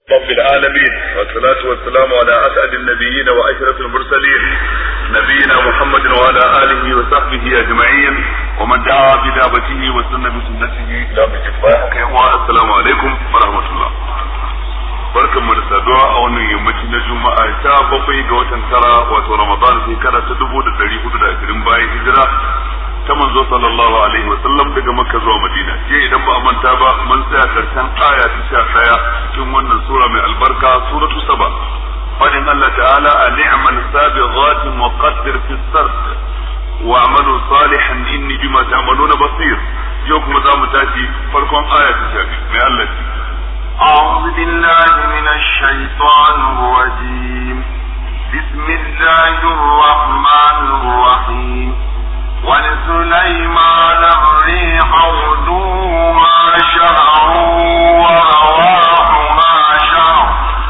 رب العالمين والصلاة والسلام على أسعد النبيين وأشرف المرسلين نبينا محمد وعلى آله وصحبه أجمعين ومن دعا بدعوته وسن بسنته إلى يوم الدين. السلام عليكم ورحمة الله. barkan mu da saduwa a wannan yammaci na Juma'a ta 7 ga watan tara wato Ramadan shekara ta 1420 bayan hijira ta manzo sallallahu alaihi wasallam daga Makka zuwa Madina. Je idan ba a manta ba mun tsaya karshen aya ta 11 cikin wannan sura mai albarka suratu Saba. Fadin Allah ta'ala ni'mal sabighatin wa qaddir fi as-sard wa'malu salihan inni bima ta'maluna basir. Yau kuma za mu tashi farkon aya ta 12 mai Allah ce أعوذ بالله من الشيطان الرجيم بسم الله الرحمن الرحيم ولسليمان الريح غدوها شهر ورواحها شهر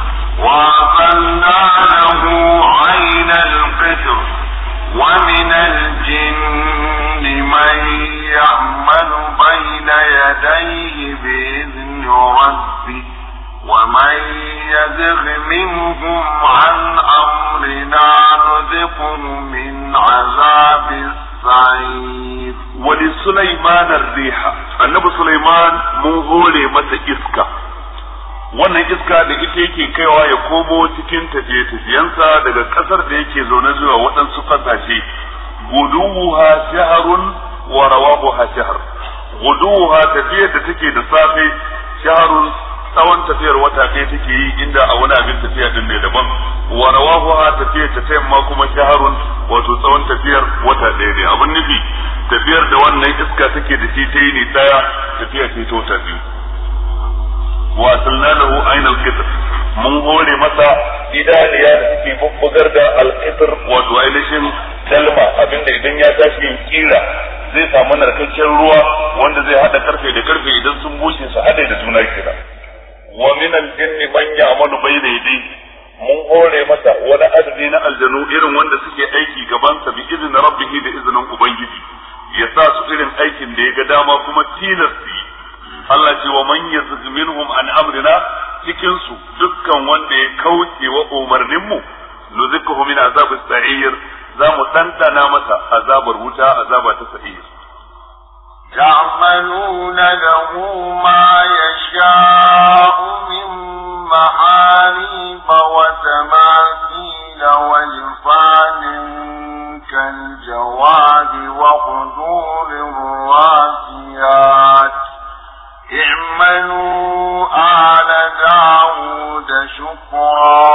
وأصلنا له عين القطر ومن الجن من يعمل بين يديه بإذن ربه ومن يزغ منهم عن أمرنا نذقه من عذاب السعير. ولسليمان الريح النبي سليمان mun hore masa iska, wannan iska da ita yake kaiwa ya komo cikin tafiye-tafiyensa daga kasar da yake zaune zuwa waɗansu ƙasashe. guduha shahrun wa rawahuha shahr. guduha tafiyar da take da safe, shahrun tsawon tafiyar wata ɗaya take yi, inda a wani abin tafiya din ne daban. wa rawahuha tafiyar ta yamma kuma shahrun, wato tsawon tafiyar wata ɗaya ne. abin nufi tafiyar da wannan iska take da shi ta yi ne daya, tafiya ce ta wata biyu. wa asalna lahu ainal qitr, mun hore masa idaniya da suke bubbugar da alqitr, wato ainihin dalma, abinda idan ya tashi yin kira zai samu narkakken ruwa wanda zai hada karfe da karfe, idan sun bushe su hade da juna kira. wa min al-jinni man ya'malu bayna yadayhi, mun hore masa wani adadi na aljanu irin wanda suke aiki gaban sa bi izinin rabbihi, da izinin ubangiji ya sa su irin aikin da ya ga dama kuma tilasti. Allah ce wa man yazg minhum an amrina, cikin su dukkan wanda ya kauce wa umarnin mu nuzikuhu min azab as-sa'ir, za mu tantana masa azabar wuta, azaba ta sa'ir. يعملون له ما يشاء من محاريب وتماثيل والفان كالجواد وقدور الراسيات اعملوا آل داود شكرا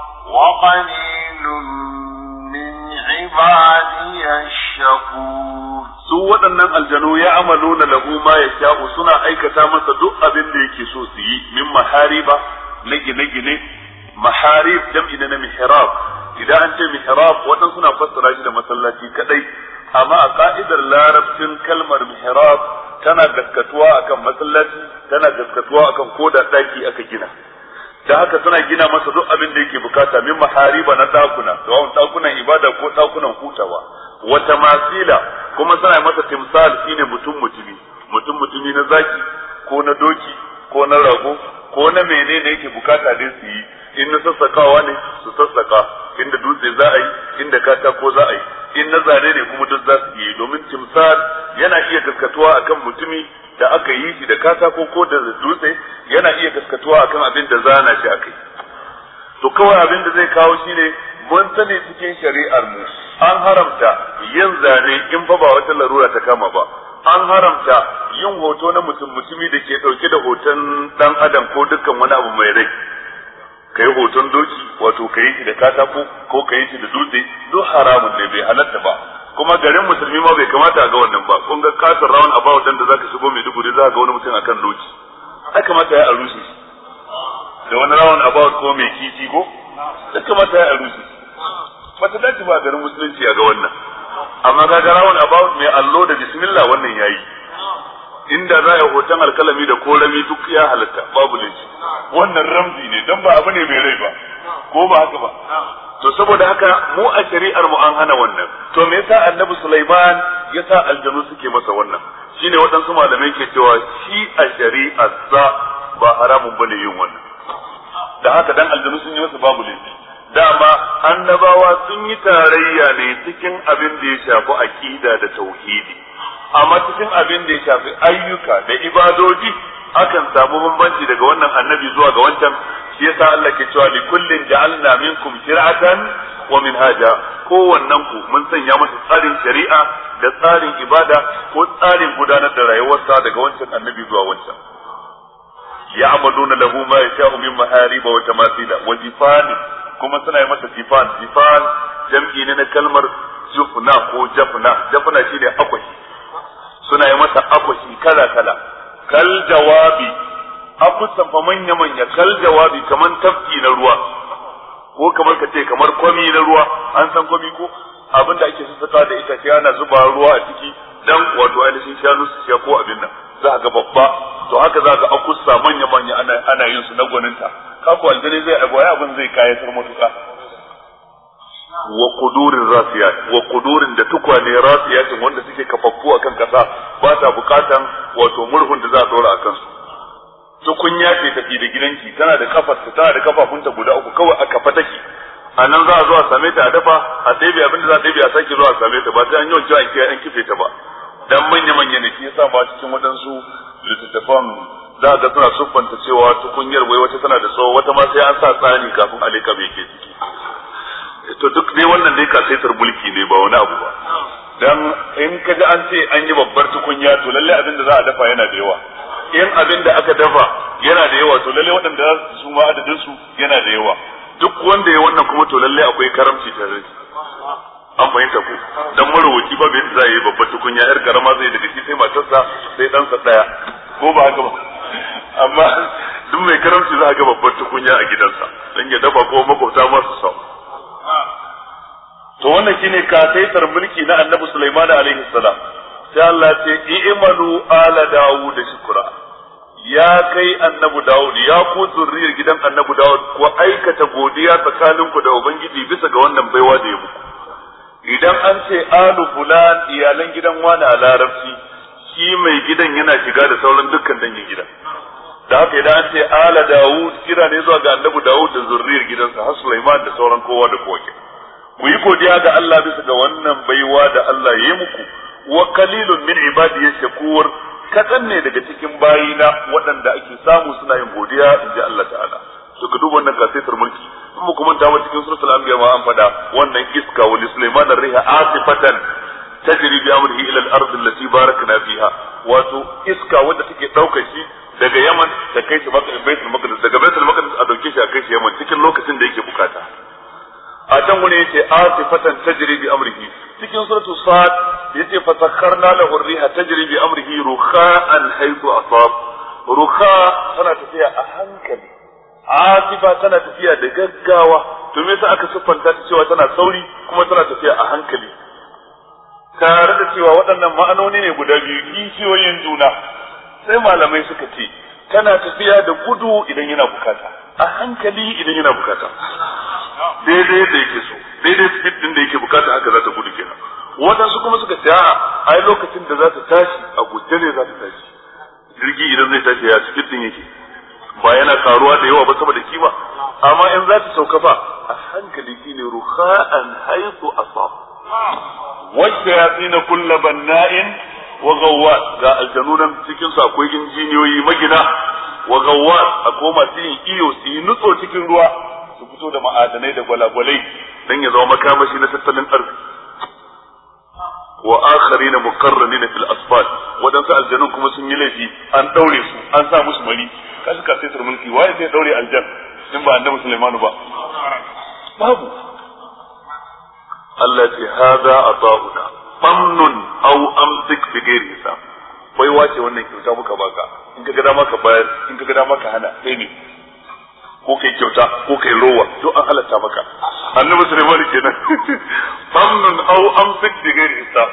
وقليل من عبادي الشكور. su waɗannan aljanu ya amaluna lahu ma yasha'u, suna aikata masa duk abin da yake so su yi, min mahariba na gine-gine. maharib jam'i na mihrab. idan an ce mihrab waɗansu suna fassara shi da masallaci kadai, amma a ka'idar larabcin kalmar mihrab tana gaskatuwa akan masallaci, tana gaskatuwa akan koda daki aka gina. da haka suna gina masa duk abin da yake bukata, min mahariba na dakuna, sawa'un dakunan ibada ko dakunan hutawa. wata masila kuma suna masa timsal, shine mutum mutumi na zaki ko na doki ko na rago ko na menene yake bukata dai su yi. in na sassakawa ne su sassaka, inda dutse za a yi, inda katako za a yi, in na zane ne kuma duk za su yi, domin timsal yana iya gaskatuwa akan mutumi da aka yi shi da katako ko da dutse, yana iya gaskatuwa akan abin da zana shi akai. to kawai abin da zai kawo shine mun sani cikin shari'ar mu an haramta yin zane in fa ba wata larura ta kama ba. an haramta yin hoto na mutumi da ke dauke da hoton dan adam ko dukkan wani abu mai rai. kai hoton doki, wato kai shi da katako ko kai shi da dutse, duk haramun ne, bai halatta ba. kuma garin musulmi ma bai kamata a ga wannan ba. kun ga kasar rawan about da zaka shigo mai duguri za ka ga wani mutum akan doki, ai kamata ya arushe da wani rawan about ko mai kici ko da kamata ya arushe. bata dace ba garin musulunci a ga wannan. amma ga rawan about mai allo da bismillah wannan yayi. inda za a hoton alkalami da korami duk ya halatta, babu laifi. wannan ramzi ne, dan ba abu ne mai rai ba, ko ba haka ba. to saboda haka mu a shari'ar mu an hana wannan. to me yasa annabi Sulaiman yasa aljanu suke masa wannan? shine waɗansu malamai ke cewa shi a shari'ar sa ba haramun bane yin wannan. da haka dan aljanu sun yi masa babu laifi. Dama annabawa sun yi tarayya ne cikin abin da ya shafi aqida da tauhidi, amma cikin abin da ya shafi ayyuka da ibadoji akan samu bambanci daga wannan annabi zuwa ga wancan. Shi yasa Allah ke cewa li kullin ja'alna minkum shir'atan wa minhaja, kowannen ku mun sanya masa tsarin shari'a da tsarin ibada ko tsarin gudanar da rayuwarsa daga wancan annabi zuwa wancan. ya'maluna lahu ma yasha'u min maharib wa tamathila wa jifan, kuma suna yi masa jifan jam'i ne na kalmar jufna ko jafna shine akwashi, suna yi masa akwashi kala kal jawabi, akusan fa manya kal jawabi kaman tafki na ruwa, ko kamar ka ce kamar kwami na ruwa. An san kwami ko abinda ake sassaka da ita ce ana zuba ruwa a ciki dan wato ainihin shanu su sha ko abin nan, za ga babba to haka za ga akusa manya ana yin su na gwaninta. Kako aljani zai agwaya abin zai kayatar matuƙa. Wa qudurin rasiyat, wa qudurin da tukwane rasiyatin wanda suke kafaffu akan kasa, ba ta bukatan wato murhun da za a dora akan su. Tukunya ce tafi da gidanki, tana da kafafunta guda uku, kawai a kafa take. A nan za a zo a same ta a dafa, a ɗebe abin da za a ɗebe a sake zuwa a same ta, ba sai an yi wancan an kife ta ba. Dan manya ne shi yasa ba cikin waɗansu littattafan za ga suna siffanta cewa tukunyar wai wata tana da tsawo, wata ma sai an sa tsani kafin a leka mai ke ciki. To duk dai wannan dai kasaitar mulki ne ba wani abu ba. Dan in ka ji an ce an yi babbar tukunya to lalle abin da za a dafa yana da yawa. In abin da aka dafa yana da yawa to lalle waɗanda za su ma adadin su yana da yawa. Duk wanda ya wannan kuma to lalle akwai karamci tare. An fahimta ku. Dan marowaci ba bai za yi babbar tukunya, yar karama zai daga shi sai matarsa sai ɗansa ɗaya. Ko ba haka ba. Amma duk mai karamci za a ga babbar tukunya a gidansa dan ya dafa ko makwabta masu sau. To wannan shine kasaitar mulki na Annabi Sulaiman alaihi salam. Sai Allah ce i'malu ala Dawud shukra, ya kai Annabi Dawud, ya ku zurriyar gidan Annabi Dawud, ku aikata godiya tsakaninku da Ubangiji bisa ga wannan baiwa da ya muku. Idan an ce alu fulan, iyalan gidan wani a larabci, shi mai gidan yana shiga da sauran dukkan dangin gidan. Da haka idan an ce ala Dawud, kira ne zuwa ga Annabi Dawud da zurriyar gidansa har Sulaiman da sauran kowa da kowa. Ku yi godiya ga Allah bisa ga wannan baiwa da Allah ya yi muku. Wa qalilun min ibadiy shakur, kadan ne daga cikin bayina waɗanda ake samu suna yin godiya inji Allah ta'ala. To ka duba wannan kasaitar mulki, in mu kuma dawo cikin suratul anbiya ma an fada wannan iska wa Sulaiman ar-riha asifatan tajri bi amrihi ila al-ard allati barakna fiha, wato iska wanda take daukar shi daga Yaman ta kai shi Baitul Maqdis, daga Baitul Maqdis a dauke shi a kai shi Yaman cikin lokacin da yake bukata. A can wani yace asifatan tajri bi amrihi, cikin suratul Sad yace fa sakharna lahu ar-riha tajri bi amrihi rukha'an haythu asab. Rukha tana tafiya a hankali, asifa tana tafiya da gaggawa. To me yasa aka siffanta ta cewa tana sauri kuma tana tafiya a hankali? Tare da cewa waɗannan ma'anoni ne guda biyu kishiyoyin juna, sai malamai suka ce tana tafiya da gudu idan yana bukata, a hankali idan yana bukata, daidai da yake so, daidai speed din da yake bukata haka za ta gudu kenan. Waɗansu kuma suka ce ai lokacin da za ta tashi a guje ne za ta tashi. Jirgi idan zai tashi ya speed din yake, ba yana karuwa da yawa ba saboda kima, amma in za ta sauka fa a hankali shine rukha'an haythu asab. Wacce ya tsina kulla banna'in wa gawwas, ga aljanunan cikin su akwai injiniyoyi magina, wa gawwas akwai masu yin iyo su yi nutso cikin ruwa su fito da ma'adanai da gwalagwalai dan ya zama makamashi na tattalin arziki. Wa akharina muqarranina fil asfal, wadansu aljanun kuma sun yi laifi an daure su an sa musu mari. Kashi ka sai mulki waye zai daure aljan in ba annabi Sulaiman ba? Babu. Allah ce hada ata'una famnun aw amsik bi ghairi hisab. Bai wace wannan kyauta muka baka, in ka ga dama ka bayar, in ka ga dama ka hana, sai ne ko kai kyauta ko kai rowa duk an halatta maka. Annabi Sulaiman kenan famnun aw amsik bi ghairi hisab.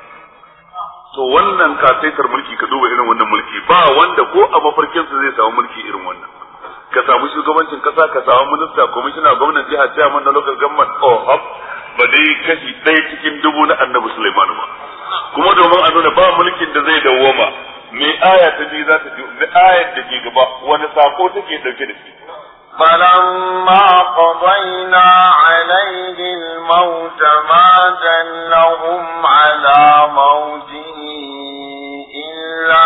To wannan kasaitar mulki, ka duba irin wannan mulki, ba wanda ko a mafarkin sa zai samu mulki irin wannan. Ka samu shugabancin kasa, ka samu minista, commissioner, gwamnatin jiha, chairman na local government, ba dai kashi ɗaya cikin 1000 na Annabi Sulaiman ba. Kuma domin a nuna ba mulkin da zai dawwama, me aya ta ji za ta ji, me ayar da ke gaba wani sako take dauke da shi. فلما قضينا عليه الموت ما دلهم على موته إلا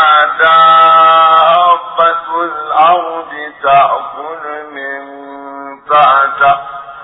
دابة الأرض تأكل من سأته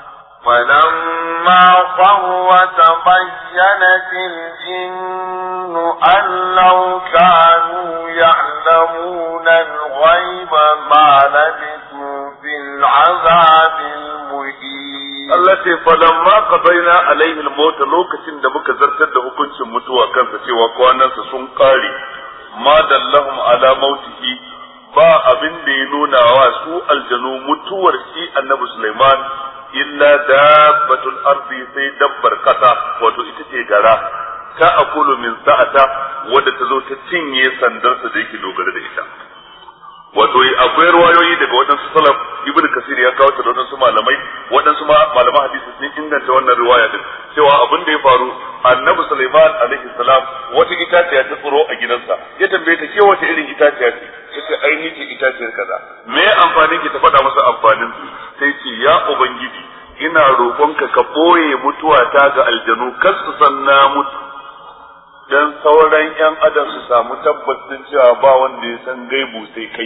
فلما خر تبينت الجن أن لو كانوا يعلمون الغيب ما لبثوا في العذاب المهين. التي فلما قضينا عليه الموت لوكتين da muka zartar da hukuncin mutuwa kansa cewa kwanansa sun kare ma dallahum ala mautihi ba abin da ya nuna wa su aljanu mutuwar shi annabi Sulaiman illa dabbatul ardi sai dabbar kasa wato ita ce gara ta akulu min sa'ata wadda ta zo ta cinye sandarsa da yake dogara da ita. Wato akwai ruwayoyi daga waɗansu salaf ibnu kasir ya kawo ta da waɗansu malamai waɗansu malaman hadisi sun inganta wannan riwaya din cewa abin da ya faru annabi Sulaiman alaihi salam wata itaciya ta tsiro a gidansa ya tambaye ta ke wata irin itaciya ce sai ainihin ce itaciyar kaza me amfanin ki ta faɗa masa amfanin su sai ce ya ubangiji ina roƙonka ka boye mutuwa ta ga aljanu kar su san na mutu dan sauran yan adam su samu tabbacin cewa ba wanda ya san gaibu sai kai.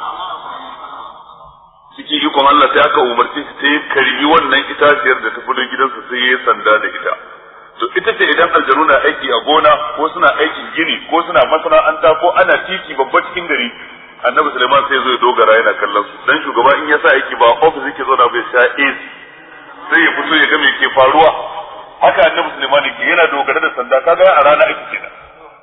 Cikin ikon Allah sai aka umarci shi sai karbi wannan itaciyar da ta fito gidansa sai ya sanda da ita. To ita ce idan aljanu na aiki a gona ko suna aikin gini ko suna masana'anta ko ana titi babba cikin gari annabi Sulaiman sai zo ya dogara yana kallon su dan shugaba in ya sa aiki ba office yake zo na bai sha AC sai ya fito ya ga me ke faruwa. Haka annabi Sulaiman yake yana dogara da sanda kaga a rana ake kenan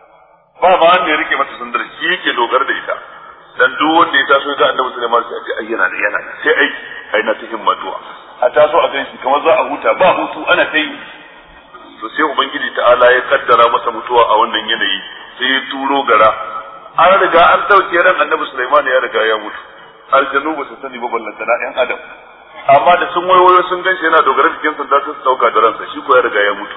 ba ma wanda ya rike masa sandar shi yake dogara da ita dan duk wanda ya taso ga annabi Sulaiman sai ce ai yana sai aiki ai na cikin matuwa a taso a ganshi kamar za a huta ba hutu ana ta yi to sai ubangiji ta'ala ya kaddara masa mutuwa a wannan yanayi sai ya turo gara an riga an dauke ran annabi Sulaiman ya riga ya mutu aljanu ba su sani ba ballantana yan adam amma da sun wayoyo sun ganshi yana dogara cikin sanda sun dauka da ransa shi ko ya riga ya mutu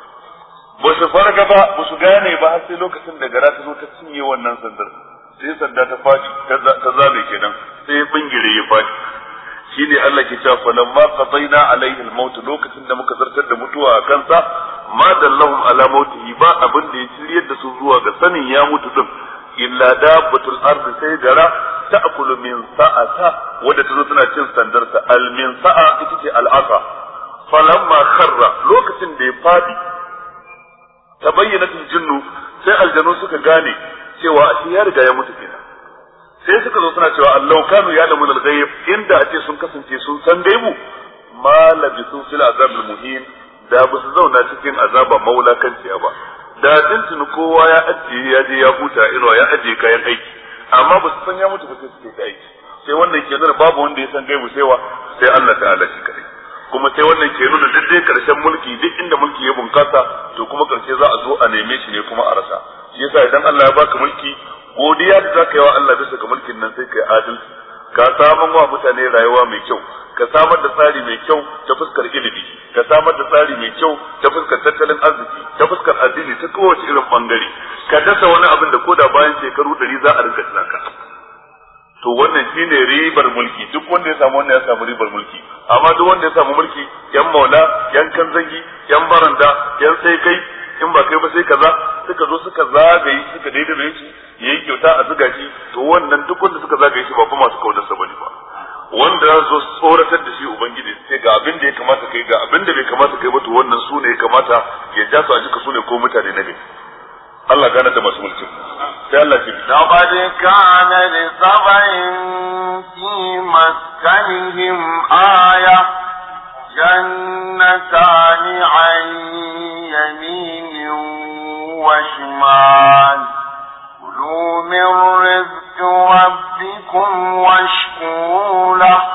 ba su farga ba su gane ba har sai lokacin da gara ta zo ta cinye wannan sandar sai sanda ta faɗi ta zame kenan sai bingire ya faɗi shine Allah ke cewa falamma qadaina alaihi al-maut lokacin da muka zartar da mutuwa a kansa ma dallahum ala mautihi ba abin da ya shiryar da su zuwa ga sanin ya mutu din illa dabbatul ardi sai gara ta'kulu min sa'ata wadda tazo tana cin sandarsa al min sa'a ita ce al-asa falamma kharra lokacin da ya fadi tabayyanatul jinnu sai aljanu suka gane cewa shi ya riga ya mutu kenan sai suka zo suna cewa Allah kanu ya'lamun al-ghaib inda ake sun kasance sun san gaibu ma labisu fil azabil muhin da ba su zauna cikin azaba maulakanciya ba da tuntuni kowa ya ajiye ya je ya huta irwa ya ajiye kayan aiki amma ba su san ya mutu ba sai suke aiki sai wannan ke nuna babu wanda ya san gaibu sai Allah ta'ala shi kadai kuma sai wannan ke nuna duk dai karshen mulki duk inda mulki ya bunkasa to kuma karshe za a zo a neme shi ne kuma a rasa shi yasa idan Allah ya baka mulki godiya da zaka yi wa Allah bisa ga mulkin nan sai kai adalci ka samun wa mutane rayuwa mai kyau ka samar da tsari mai kyau ta fuskar ilimi ka samar da tsari mai kyau ta fuskar tattalin arziki ta fuskar addini ta kowace irin bangare ka dasa wani abin da koda bayan shekaru 100 za a rinka tunaka to wannan shine ribar mulki duk wanda ya samu wannan ya samu ribar mulki amma duk wanda ya samu mulki yan maula yan kanzangi yan baranda yan sai kai in ba kai ba sai kaza suka zo suka zagaye suka daidai shi yayi kyauta a zuga shi to wannan duk wanda suka zagaye shi ba kuma masu kaunar sa bane ba wanda ya zo tsoratar da shi ubangiji sai ga abin da ya kamata kai ga abin da bai kamata kai ba to wannan su ne ya kamata ya ja su a jika su ne ko mutane na gari Allah gane da masu mulki sai Allah ce laqad kana li sab'in fi maskanihim aya jannatani an yaminin wa shimal kulu min rizqi rabbikum washkuru lahu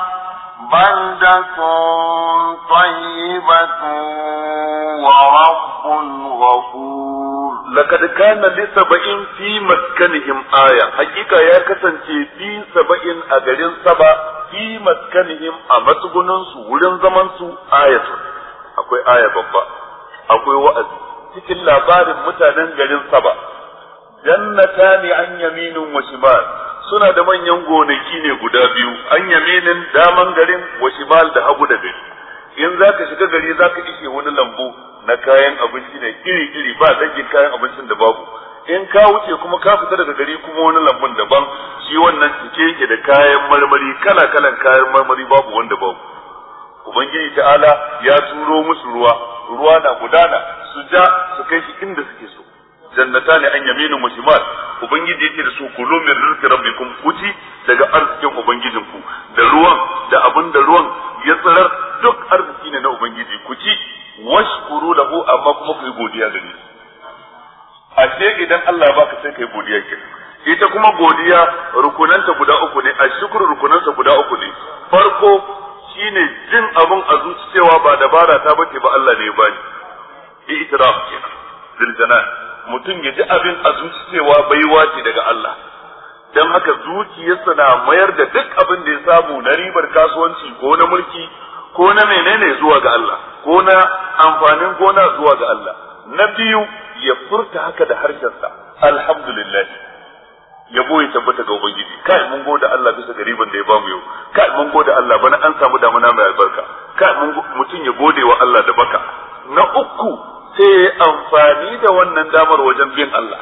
baldatun tayyibatun wa rabbun ghafur laqad kana li sab'in fi maskanihim aya hakika ya kasance fi sab'in a garin saba fi maskanihim a matsugunan su wurin zaman su ayatun akwai aya babba akwai wa'azi cikin labarin mutanen garin saba jannatani an yaminin wa shimal suna da manyan gonaki ne guda biyu, an yaminin daman garin wa shimal da hagu da gari. In zaka shiga gari zaka ishe wani lambu na kayan abinci ne iri-iri, ba dangin kayan abincin da babu. In ka wuce kuma ka fita daga gari kuma wani lambun daban, shi wannan cike yake da kayan marmari, kala-kalan kayan marmari babu wanda babu. Ubangiji ta'ala ya turo musu ruwa na gudana, su ja su kai shi inda suke so. Jannata ne an yaminin wa shimal. Ubangiji yake da su kulu min rizqi rabbikum, kuci daga arzikin ubangijinku, da ruwan da abin da ruwan ya tsirar duk arziki ne na ubangiji, kuci washkuru lahu, amma kuma ku yi godiya gare shi. Ashe idan Allah ya baka sai kai godiya kenan. Ita kuma godiya rukunanta guda uku ne, ashkuru rukunansa guda uku ne. Farko shine jin abun a zuci cewa ba dabara ta bace ba, Allah ne ya bani. I'tiraf kenan. Ziljanan. Mutum ya ji abin a zuci cewa baiwa ce daga Allah. Dan haka zuciyarsa na mayar da duk abin da ya samu na ribar kasuwanci ko na mulki ko na menene zuwa ga Allah, ko na amfanin gona zuwa ga Allah. Na biyu ya furta haka da harshensa, alhamdulillah, yabo ya tabbata ga ubangiji. Kai mun gode Allah bisa ga riban da ya bamu yau. Kai mun gode Allah bana an samu damuna mai albarka. Kai mutum ya gode wa Allah da baka. Na uku sai amfani da wannan damar wajen bin Allah.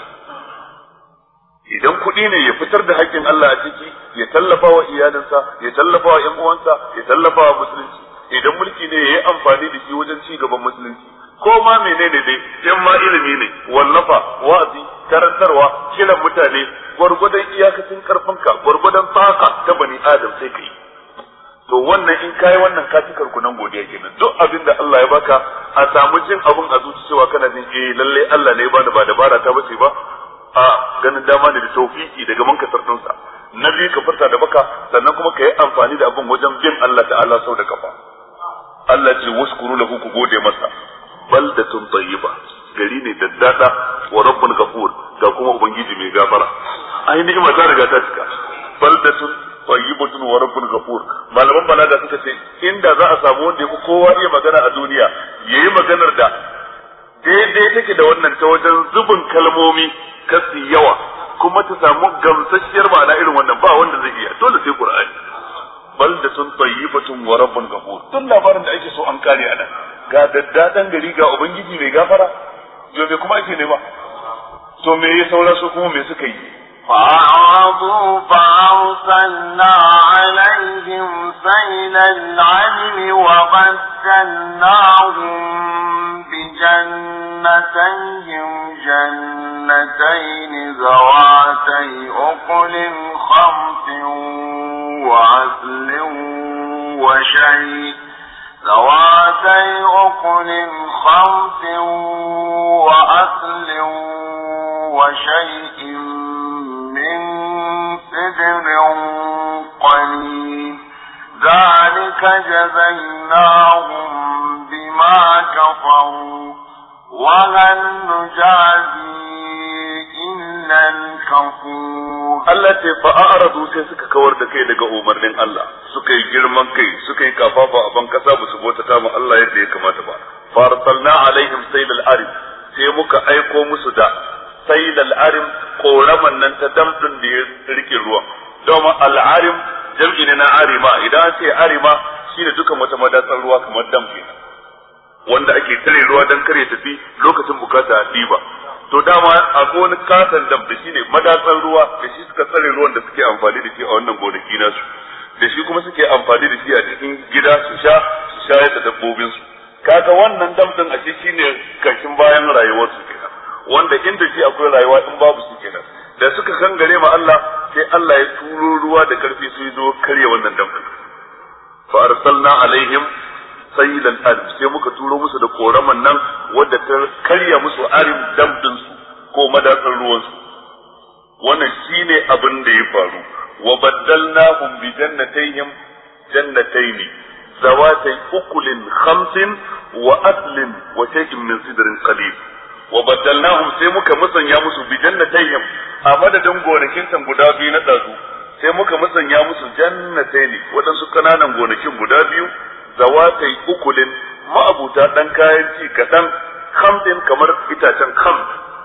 Idan kuɗi ne ya fitar da haƙƙin Allah a ciki, ya tallafa wa iyalinsa, ya tallafa wa ƴan uwansa, ya tallafa wa musulunci. Idan mulki ne ya yi amfani da shi wajen ci gaban musulunci. Ko ma menene dai, in ma ilimi ne, wallafa, wa'azi, karantarwa, kiran mutane, gwargwadon iyakacin karfinka, gwargwadon tsaka ta bani Adam sai kai. To wannan in kai wannan ka ci karkunan godiya kenan. Duk abin da Allah ya baka, a samu jin abun a zuci cewa kana jin lalle Allah ne ya bani ba dabara ta bace ba. A ganin dama ne da tawfiki daga mankasar dinsa. Na biyu ka furta da baka, sannan kuma ka yi amfani da abun wajen bin Allah ta'ala sau da kafa. Allah ce waskuru lahu, ku gode masa. Baldatun tayyiba, gari ne daddada, wa rabbun ghafur, ga kuma ubangiji mai gafara. Ai ni'ima ta riga ta cika. Baldatun tayyibatun wa rabbun ghafur. Malaman balaga suka ce inda za a samu wanda yafi kowa iya magana a duniya, yayi maganar da daidai take da wannan ta wajen zubin kalmomi kasi yawa, kuma ta samu gamsasshiyar ma'ana irin wannan, ba wanda zai iya, dole sai Qur'ani. Baldatun tayyibatun wa rabbun ghafur. Tun labarin da ake so an kare anan. Ga daddadan gari ga ubangiji mai gafara, to me kuma ake nema? To me ya saura su kuma me suka yi? فأعرضوا فأرسلنا عليهم سيل العلم وبدلناهم جنتين ذواتي أكل خمس وعسل وشيء وشيء من سدر قليل ذلك جزيناهم بما كفروا وهل نجازي إلا الكفور. التي فأعرضوا sai suka kawar da kai daga umarnin Allah, suka yi girman kai, suka yi kafafa a ban kasa ba su bauta ma Allah yadda ya kamata ba. Farsalna alaihim saylal arim, sai muka aiko musu da saylal arim, koraman nan ta damdin da ya rike ruwa. Domin al'arim jam'i ne na arima, idan ce arima shine dukan wata madatsar ruwa kamar dam kenan, wanda ake tare ruwa dan kare tafi lokacin bukata a diba. To dama akwai wani katon dam da shine madatsar ruwa, da shi suka tsare ruwan da suke amfani da shi a wannan gonaki nasu, da shi kuma suke amfani da shi a cikin gida su shayar da dabbobinsu. Kaga wannan dam din a shi shine kashin bayan rayuwarsu kenan, wanda inda shi akwai rayuwa in babu su kenan. Da suka kangare ma Allah, sai Allah ya turo ruwa da karfi su zo karya wannan dam din. Fa arsalna alaihim sayyidan arim, sai muka turo musu da koraman nan wadda ta karya musu arim dam din su ko madatsar ruwan su. Wannan shine abin da ya faru. Wa baddalnahum bi jannatayn zawatay ukulin khamsin wa aslin wa shay'in min sidrin qalil. Wa baddalnahum sai muka musanya musu bi jannatayn, a madadin gonakin tan guda biyu na dazu sai muka musanya musu jannatayn, wadansu kananan gonakin guda biyu, zawatai ukulin, ma'abuta dan kayan ci kadan, khamsin kamar itacen kham,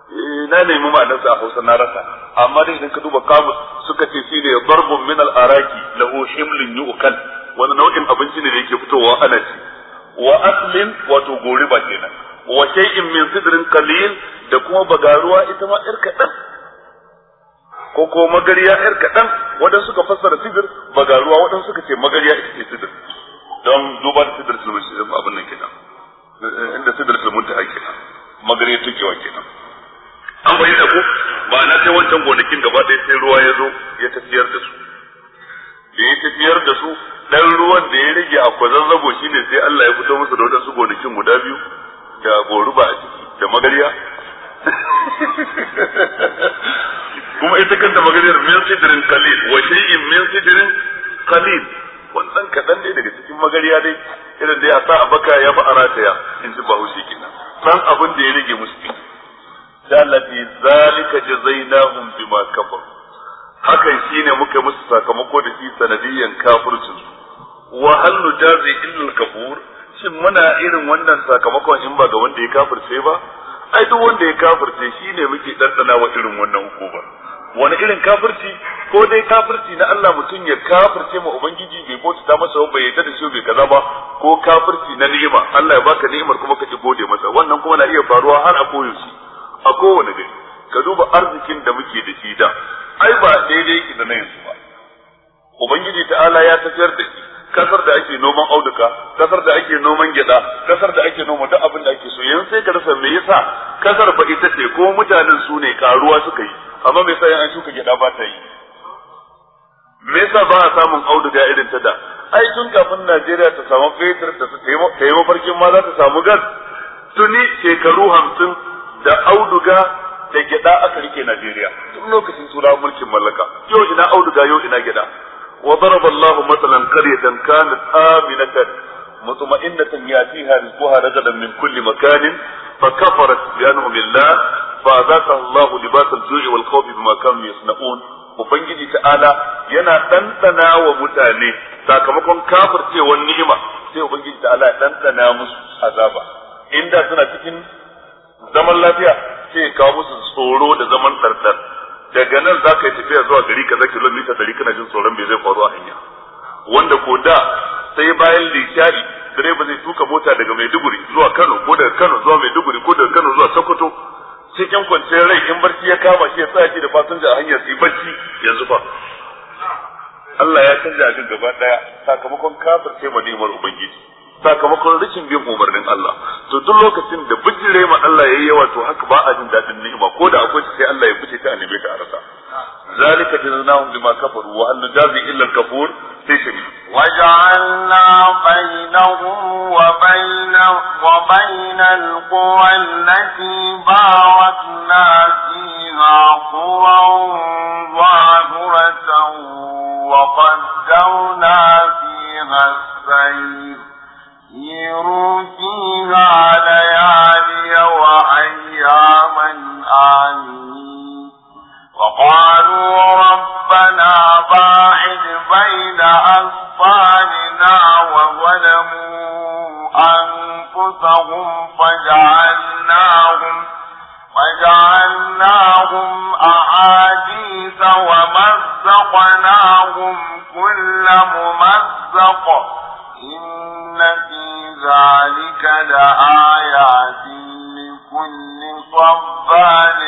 na nemi ma'anarsa a Hausa na rasa, amma dai idan ka duba kamus suka ce shi ne darbun min al-araki lahu himlun yu'kal, wani nau'in abinci ne da yake fitowa ana ci, wa aslin wato goriba kenan, wa shay'in min sidrin qalil da kuma bagaruwa ita ma yar kadan ko magariya yar kadan, wadan suka fassara sidr bagaruwa, wadan suka ce magariya ita ce sidr don duba da sidr sulmun abin nan kenan, inda sidr sulmun ta kenan magariya take wa kenan. An bayyana ko ba na sai wancan gonakin gaba ɗaya sai ruwa ya zo ya tafiyar da su, da ya tafiyar da su dan ruwan da ya rage a kwazazzabo shine sai Allah ya fito musu da wadansu gonakin guda biyu da goruba a ciki da magariya kuma ita kanta magariyar min sidrin qalil wa shay'in min sidrin qalil, wannan kadan dai daga cikin magariya dai irin dai a sa a baka ya ba arataya in ji bahaushe kenan san abin da ya rage musu kenan. Dalati zalika jazainahum bima kafar, hakan shine muka musu sakamako da shi sanadiyan kafircin su. Wa hal nujazi illa al-kafur, shin muna irin wannan sakamakon in ba ga wanda ya kafirce ba? Ai duk wanda ya kafirce shine muke dandana wa irin wannan hukuma. Wani irin kafirci? Ko dai kafirci na Allah mutum ya kafirce ma ubangiji bai bauta masa bai yarda da shi bai kaza ba, ko kafirci na ni'ima Allah ya baka ni'imar kuma ka ki gode masa, wannan kuma na iya faruwa har a koyo shi a kowane gari. Ka duba arzikin da muke da shi da ai ba daidai yake da na yanzu ba. Ubangiji ta'ala ya tafiyar da shi kasar da ake noman auduka, kasar da ake noman gyada, kasar da ake noma duk abin da ake so. Yanzu sai ka rasa me yasa kasar fa ita ce ko mutanen su ne karuwa suka yi, amma me yasa an shuka gyada ba ta yi? Me yasa ba a samun auduga irin ta da? Ai tun kafin Najeriya ta samu fetur ta yi mafarkin ma za ta samu gas, tuni shekaru 50 da auduga da gyada aka rike Najeriya tun lokacin tura mulkin mallaka. Yau ina auduga, yau ina gyada. Wa daraba Allahu mathalan qaryatan kanat aminatan mutma'innatan yatiha rizquha ragadan min kulli makanin fakafarat bi an'ami Allah fa azaqaha Allahu libas al-ju'i wal khawfi bima kanu yasna'un. Ubangiji ta'ala yana dandana wa mutane sakamakon kafircewar ni'ima, sai Ubangiji ta'ala ya dandana musu azaba. Inda suna cikin zaman lafiya sai ya kawo musu tsoro da zaman tartar. Daga nan za ka yi tafiya zuwa gari kaza kilomita 100 kana jin tsoron bai zai faru a hanya, wanda ko da sai bayan lishari direba zai tuka mota daga Maiduguri zuwa Kano, ko daga Kano zuwa Maiduguri, ko daga Kano zuwa Sokoto cikin kwanciyar rai. In barci ya kama shi ya sa shi da fasinja a hanyar su yi barci. Yanzu fa Allah ya canja abin gaba daya sakamakon kafirce ma ni'imar Ubangiji, sakamakon rikin bin umarnin Allah. To duk lokacin da bijire ma Allah yayi yawa to haka ba a jin dadin ni'ima, ko da akwai sai Allah ya fice ta annabi ta arasa. Zalika jazawnahum bima kafaru wa hal nujazi illa al-kafur. Sai shi waja'alna bainahum wa bainal qura allati barakna fiha quran zahiratan wa qaddarna fiha as-sayr سيروا فيها ليالي وأياما آمنين وقالوا ربنا باعد بين أسفارنا وظلموا أنفسهم فجعلناهم أحاديث ومزقناهم كل ممزق إن في ذلك لآيات لكل صبار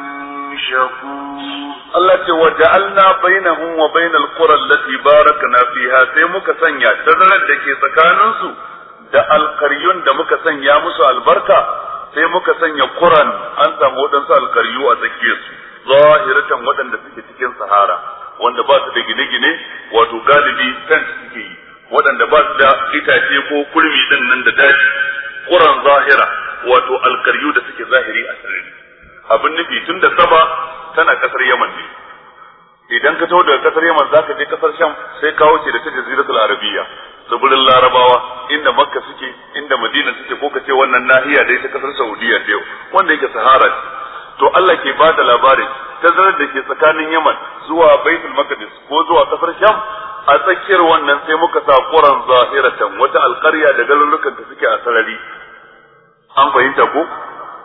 شكور. التي وجعلنا بينهم وبين القرى التي باركنا فيها sai muka sanya tazarar da ke tsakaninsu da alƙaryun da muka sanya musu albarka, sai muka sanya Quran an samu waɗansu alƙaryu a tsakiyarsu zahiratan waɗanda suke cikin sahara, wanda ba su da gine-gine, wato galibi tent suke yi, waɗanda ba su da itace ko kurmi din nan da daji. Quran zahira wato alkaryu da suke zahiri a sarari. Abin nufi tun da Saba tana kasar Yaman ne, idan ka taho daga kasar Yaman zaka je kasar Sham sai kawo ce da ta Jaziratul Arabiyya, tsibirin Larabawa, inda Makka suke, inda Madina suke, ko kace wannan nahiya da ita kasar Saudiya ta yau wanda yake Sahara ce. To Allah ke ba da labarin tazarar da ke tsakanin Yaman zuwa Baitul Maqdis ko zuwa kasar Sham. A tsakiyar wannan sai muka sa Quran zahiratan, wata alƙarya da garurukan da suke a sarari. An fahimta ko?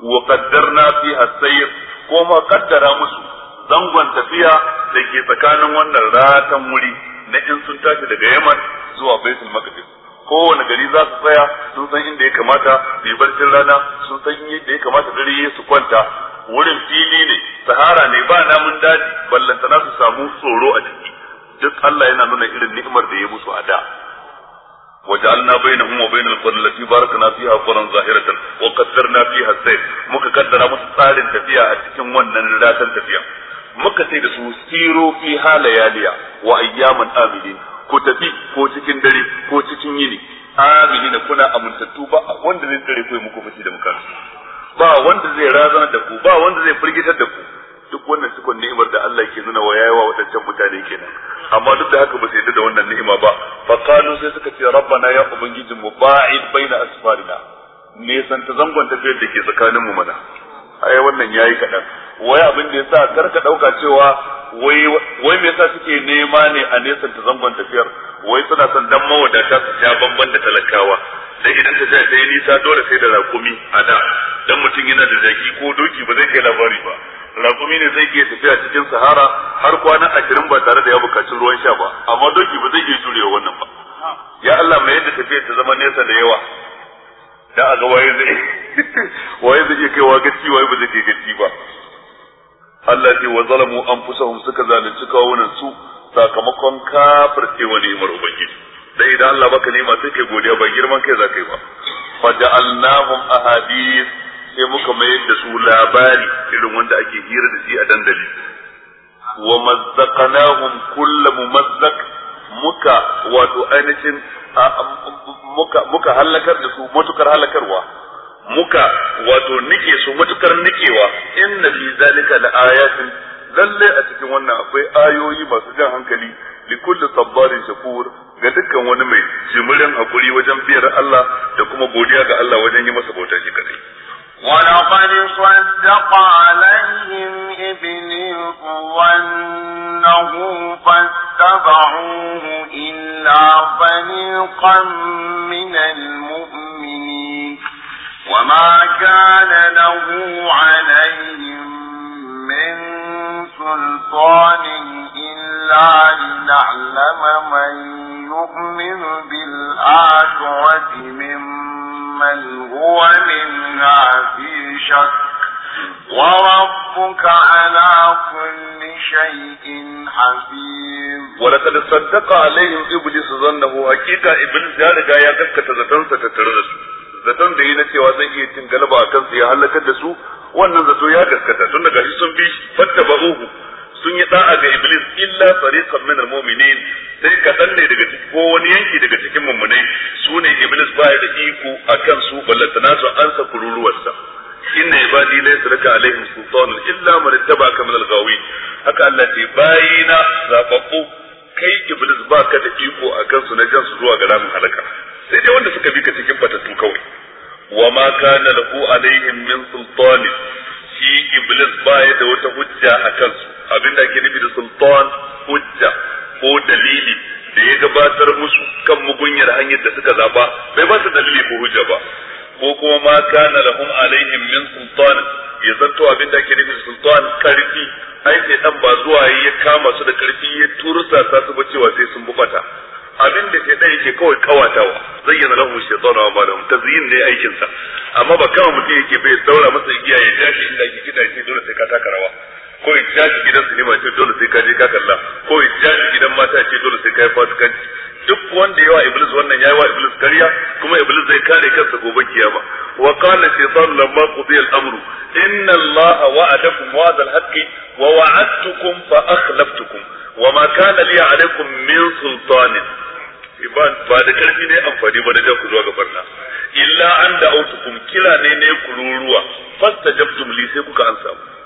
wa qaddarna fiha sayr ko ma kaddara musu zangon tafiya da ke tsakanin wannan ratan wuri na in sun tashi daga Yaman zuwa Baitul Maqdis. Kowane gari za su tsaya sun san inda ya kamata su yi barcin rana, sun san inda ya kamata dare su kwanta. Wurin fili ne, sahara ne, ba namun daji, ballantana su samu tsoro a ciki. Duk Allah yana nuna irin ni'imar da ya musu a da. وجعلنا بينهم وبين القرى التي باركنا فيها قرى ظاهرة وقدرنا فيها السير muka kaddara musu tsarin tafiya a cikin wannan ratan tafiya muka sai da su siro fi halayaliya wa ayyaman aminin ko tafi ko cikin dare ko cikin yini aminin kuna amintattu ba wanda zai tsare ku muku fashi da muka ba wanda zai razana da ku ba wanda zai firgitar da ku duk wannan cikon ni'imar da Allah ke nuna wa yayawa wadancan mutane kenan amma duk da haka ba su yarda da wannan ni'ima ba fa qalu sai suka ce rabbana ya ubangiji mu ba'id baina asfarina me san ta zangon tafiyar da ke tsakanin mu mana ai wannan yayi kadan wai abin da yasa karka dauka cewa wai me yasa suke nema ne a nesan ta zangon tafiyar wai suna son dan mawadata su sha bamban da talakawa dan idan ta sai dai nisa dole sai da rakumi a da dan mutum yana da jaki ko doki ba zai kai labari ba rakumi ne zai iya tafiya cikin sahara har kwana 20 ba tare da ya bukaci ruwan sha ba amma doki ba zai iya jurewa wannan ba ya Allah mai yadda tafiya ta zama nesa da yawa da a ga waye zai iya kaiwa gaci waye ba zai kai gaci ba Allah ce wa zalamu anfusahum suka zalunci kawunan su sakamakon kafircewa ni'imar ubangiji dai idan Allah baka ni'ima sai kai godiya ba girman kai za kai ba fa ja'alnahum ahadith sai muka mayar da su labari irin wanda ake hira da shi a dandali wa mazzaqnahum kullu mumazzaq muka wato ainihin muka halakar da su matukar halakarwa muka wato nike su matukar nikewa inna fi zalika laayatin lalle a cikin wannan akwai ayoyi masu jan hankali li kulli sabbarin shakur ga dukkan wani mai jimirin hakuri wajen biyar Allah da kuma godiya ga Allah wajen yi masa bauta shi kadai ولقد صدق عليهم إبليس ظنه فاتبعوه إلا فريقا من المؤمنين وما كان له عليهم من سلطان إلا لنعلم من يؤمن بالآخرة ممن هو منها في شك وربك على كل شيء حفيظ ولقد صدق عليهم إبليس ظنه حقيقة إبليس ya riga ya gaskata zatonsa tattare da su zaton da yi na cewa zai iya cin galaba a kansu ya halakar da su wannan zato ya gaskata tun daga shi sun bi fattaba'uhu sun yi da'a ga iblis illa fariqan min almu'minin sai kadan ne daga cikin ko wani yanki daga cikin mummunai su ne iblis baya da iko akan su ballantana su ansa kururuwarsa inna ibadi laysa laka alaihim sultanun illa man ittaba'aka min alghawin haka Allah ce bayina zababbu kai iblis baka da iko akan su na jan su zuwa ga ramin halaka sai dai wanda suka bi ka cikin batattu kawai wa ma kana lahu alaihim min sultan shi iblis baya da wata hujja a kansu abinda ake nufi da sultan hujja ko dalili da ya gabatar musu kan mugunyar hanyar da suka zaba bai ba su dalili ko hujja ba ko kuma ma kana lahum alaihim min sultan ya zanto abinda ake nufi da sultan karfi ai sai dan ba zuwa ya kama su da karfi ya turusa su ba cewa sai sun bukata abin da ke dai yake kawai kawatawa zayyana lahu shaytanu wa ma lahum tazyin ne aikin sa amma ba kawai mutum yake bai daura masa igiya ya jashi inda yake kida shi dole sai ka taka rawa ko ya jashi gidan sinima ce dole sai ka je ka kalla ko ya jashi gidan mata ce dole sai ka yi fasikanci duk wanda yawa iblis wannan yayi wa iblis kariya kuma iblis zai kare kansa gobe kiyama wa qala shaytanu lamma qudiya al-amru inna allaha wa'adakum wa'da al-haqqi wa wa'adtukum fa akhlaftukum wa ma kana li alaykum min sultanin ba da karfi ne amfani ba da ja ku zuwa ga barna illa an da autukum kira ne kururuwa fastajabtum li sai kuka ansa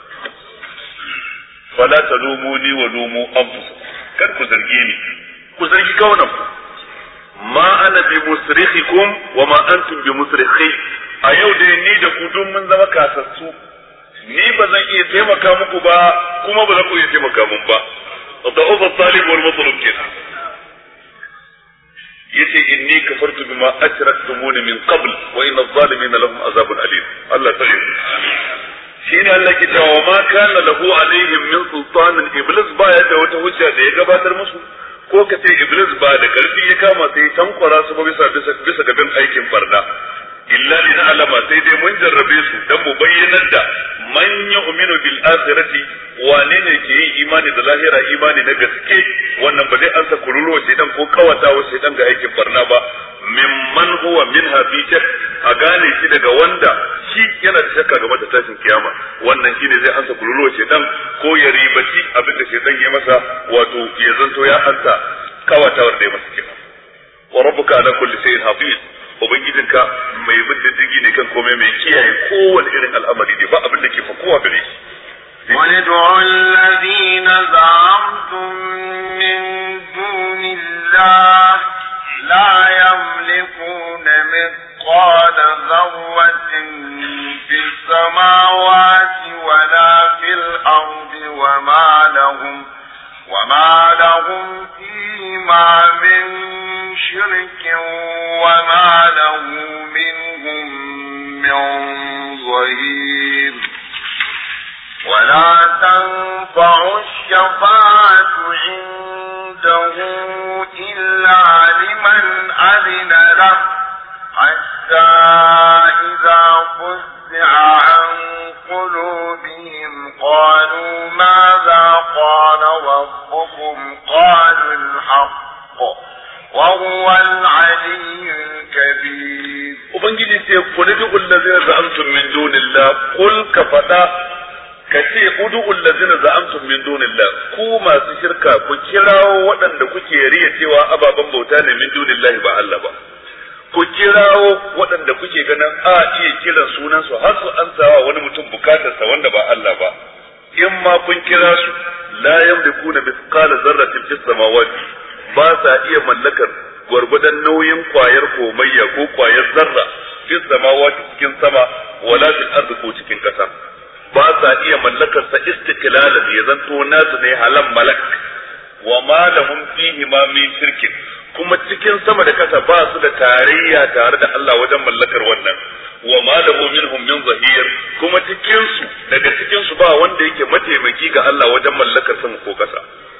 fala talumuni wa lumu anfusakum kar ku zarge ni ku zargi kaunan ku ma ana bi musrikhikum wa ma antum bi musrikhi a yau dai ni da ku dun mun zama kasassu ni ba zan iya taimaka muku ba kuma ba za ku iya taimaka mun ba ضعف الطالب والمطلوب كده yace inni kafartu bima ashraktumuni min qabl wa inna adh-dhalimina lahum azabun alim. Allah tsare shine Allah ke cewa ma kana lahu alaihim min sultanin, iblis baya da wata hujja da ya gabatar musu, ko ka ce iblis ba da karfi ya kama sai tankwara su ba bisa gaban aikin barna, illa in alama sai dai mun jarrabe su dan mu bayyanar da man yu'minu bil akhirati, wane ne ke yin imani da lahira imani na gaske, wannan ba zai ansa kururuwa shaitan ko kawatawa shaitan ga aikin barna ba, mimman huwa minha fi shak, a gane shi daga wanda shi yana da shakka game da tashin kiyama, wannan shine zai ansa kururuwa shaitan ko ya ribaci abinda shaitan ya masa, wato ya zanto ya ansa kawatawar da ya masa kenan. Wa rabbuka ala kulli shay'in hafiz, ubangijinka mai bin diddigi ne kan komai, mai kiyaye kowane irin al'amari ne, ba abin da ke fakuwa gare shi. وَادْعُوا الَّذِينَ زَعَمْتُم مِّن دُونِ اللَّهِ لَا يَمْلِكُونَ مِثْقَالَ ذَرَّةٍ فِي السَّمَاوَاتِ وَلَا فِي الْأَرْضِ وَمَا لَهُمْ فِيهِمَا مِن شِرْكٍ وَمَا لَهُ مِنْهُم مِّن ظَهِيرٍ. ولا تنفع الشفاعة عنده إلا لمن أذن له حتى إذا فزع عن قلوبهم قالوا ماذا قال ربكم قالوا الحق وهو العلي الكبير. وبنجي سيقول ادعوا الذين زعمتم من دون الله قل كفتا kace ud'ul ladzina za'amtum min dunillah, ku masu shirka ku kirawo waɗanda kuke riya cewa ababan bauta ne min dunillahi ba Allah ba, ku kirawo waɗanda kuke ganin a iya kiran sunan su har su ansawa wani mutum bukatarsa wanda ba Allah ba, in ma kun kira su la yamlikuna mithqala zarratin fis samawati, ba sa iya mallakar gwargwadon nauyin kwayar komayya ko kwayar zarra fis samawati cikin sama wala fil ardi ko cikin kasa, ba sa iya mallakar sa istiklalan ya zanto nasu ne halan malak, wa ma lahum fihi ma min shirkin, kuma cikin sama da kasa ba su da tarayya tare da Allah wajen mallakar wannan, wa ma lahu minhum min zahir, kuma cikin su daga cikin su ba wanda yake mataimaki ga Allah wajen mallakar sama ko kasa.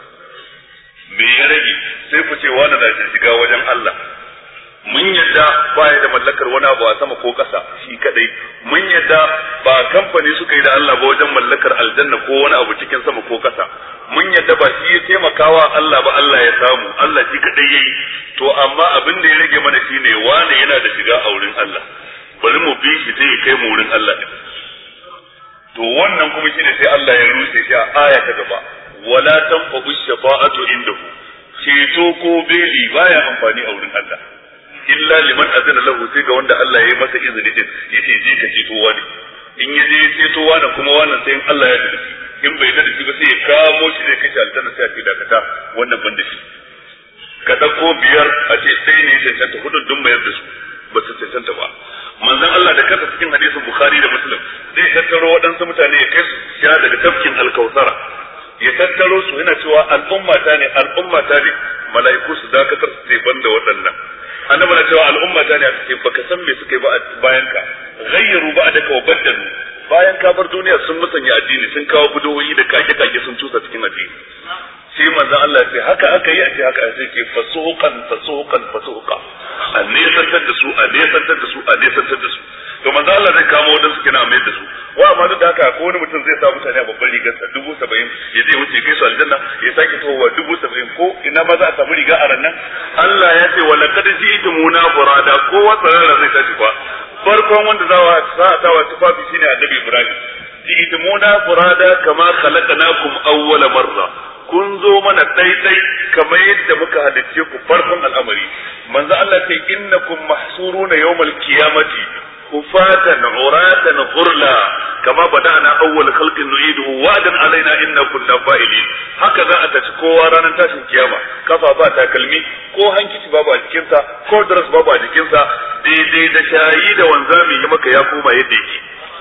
Me ya rage sai ku ce wani na shiga wajen Allah, mun yadda baya da mallakar wani abu a sama ko kasa shi kadai, mun yadda ba kamfani suka yi da Allah ba wajen mallakar aljanna ko wani abu cikin sama ko kasa, mun yadda ba shi ya taimakawa Allah ba Allah ya samu, Allah shi kadai yayi, to amma abin da ya rage mana shine wani yana da shiga a wurin Allah, bari mu bi shi sai ya kai mu wurin Allah din. To wannan kuma shine sai Allah ya rushe shi a aya ta gaba, wala tanfa'u shafa'atu indahu, ceto ko beli baya amfani a wurin Allah, illa liman azana lahu, sai ga wanda Allah ya yi masa izini din yace je ka ceto wani, in ya je ceto wani kuma wannan sai in Allah ya dace, in bai dace ba sai ya kamo shi zai kace aljanna sai a ce dakata wannan ban da shi, ka dauko biyar a ce sai ne cancanta hudun dun mayar da su ba su cancanta ba. Manzon Allah da kansa cikin hadisin Bukhari da Muslim zai tattaro waɗansu mutane ya kai su sha daga tafkin Al-Kautsara, ya tattaro su yana cewa al'ummata ne, mala'iku su dakatar su sai banda waɗannan. Annabi na cewa al'ummata ne aka ce baka san me suka yi ba bayan ka, ghayyaru ba'daka wa baddalu, bayan ka bar duniya sun musanya addini, sun kawo bidoyi da kage sun tusa cikin addini. Sai manzon Allah ya ce haka aka yi, a ce haka sai ke fasuqan a nesantar da su. To manzon Allah zai kamo wadansu kina mai da su, wa amma duk da haka ko wani mutum zai sa mutane a babban rigarsa 70,000 ya je wuce kai su aljanna, ya sake towa 70,000, ko ina ma za a samu riga a rannan. Allah ya ce wala kad ji'tumuna furada, ko wata rana zai tashi fa farkon wanda za a sa wa tufafi shine Annabi Ibrahim, ji'tumuna furada kama khalaqnakum awwala marra, kun zo mana daidai kamar yadda muka halicce ku farkon al'amari. Manzo Allah ce innakum mahsuruna yawmal qiyamati kufatan uratan ghurla kama bada'na awwal khalqin nu'iduhu wa'dan alaina inna kunna fa'ilin. Haka za a tashi kowa ranar tashin kiyama, kafa ba takalmi ko hankici babu a jikinsa ko dress babu a jikinsa, daidai da shayi da wanzami ya maka ya koma yadda yake.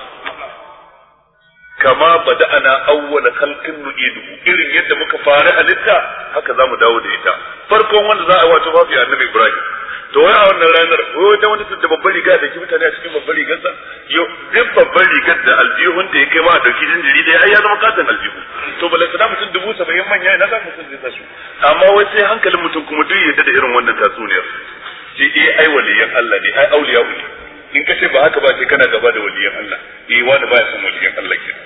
Kama bada'ana awwala khalqin nu'iduhu, irin yadda muka fara halitta haka zamu dawo da ita. Farkon wanda za a wato babu Annabi Ibrahim, to wai a wannan ranar wai wata wani da babbar riga da ke mutane a cikin babbar rigar sa yau duk babbar rigar da aljihun da ya kai ma a dauki jinjiri dai ai ya zama katon aljihu to bala sana mutum 70 manya ina za mutum zai tasu amma wai sai hankalin mutum kuma duk yadda da irin wannan tatsuniyar ce ai waliyan Allah ne ai auliya ne in ka ce ba haka ba sai kana gaba da waliyan Allah wani baya son waliyan Allah kenan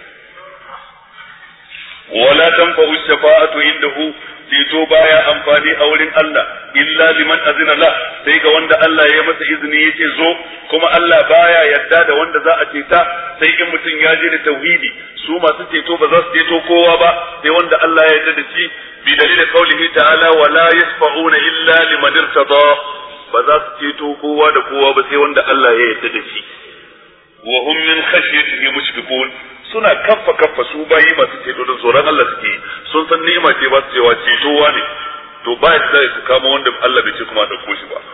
wala tanfa'u shafa'atu indahu ceto baya amfani a wurin Allah illa liman azina la sai ga wanda Allah ya masa izini yace zo kuma Allah baya yarda da wanda za a ceta sai in mutum ya je da tauhidi su masu ceto ba za su ceto kowa ba sai wanda Allah ya yarda da shi bi dalilin qaulihi ta'ala wala yasfa'una illa liman irtada ba za su ceto kowa da kowa ba sai wanda Allah ya yarda da shi wa hum min khashyatihi mushfiqun suna kaffa su bayi masu ceto da tsoron Allah suke sun san ni'ima ce ba su cewa cetowa ne to ba ya zai su kama wanda Allah bai ce kuma dauko shi ba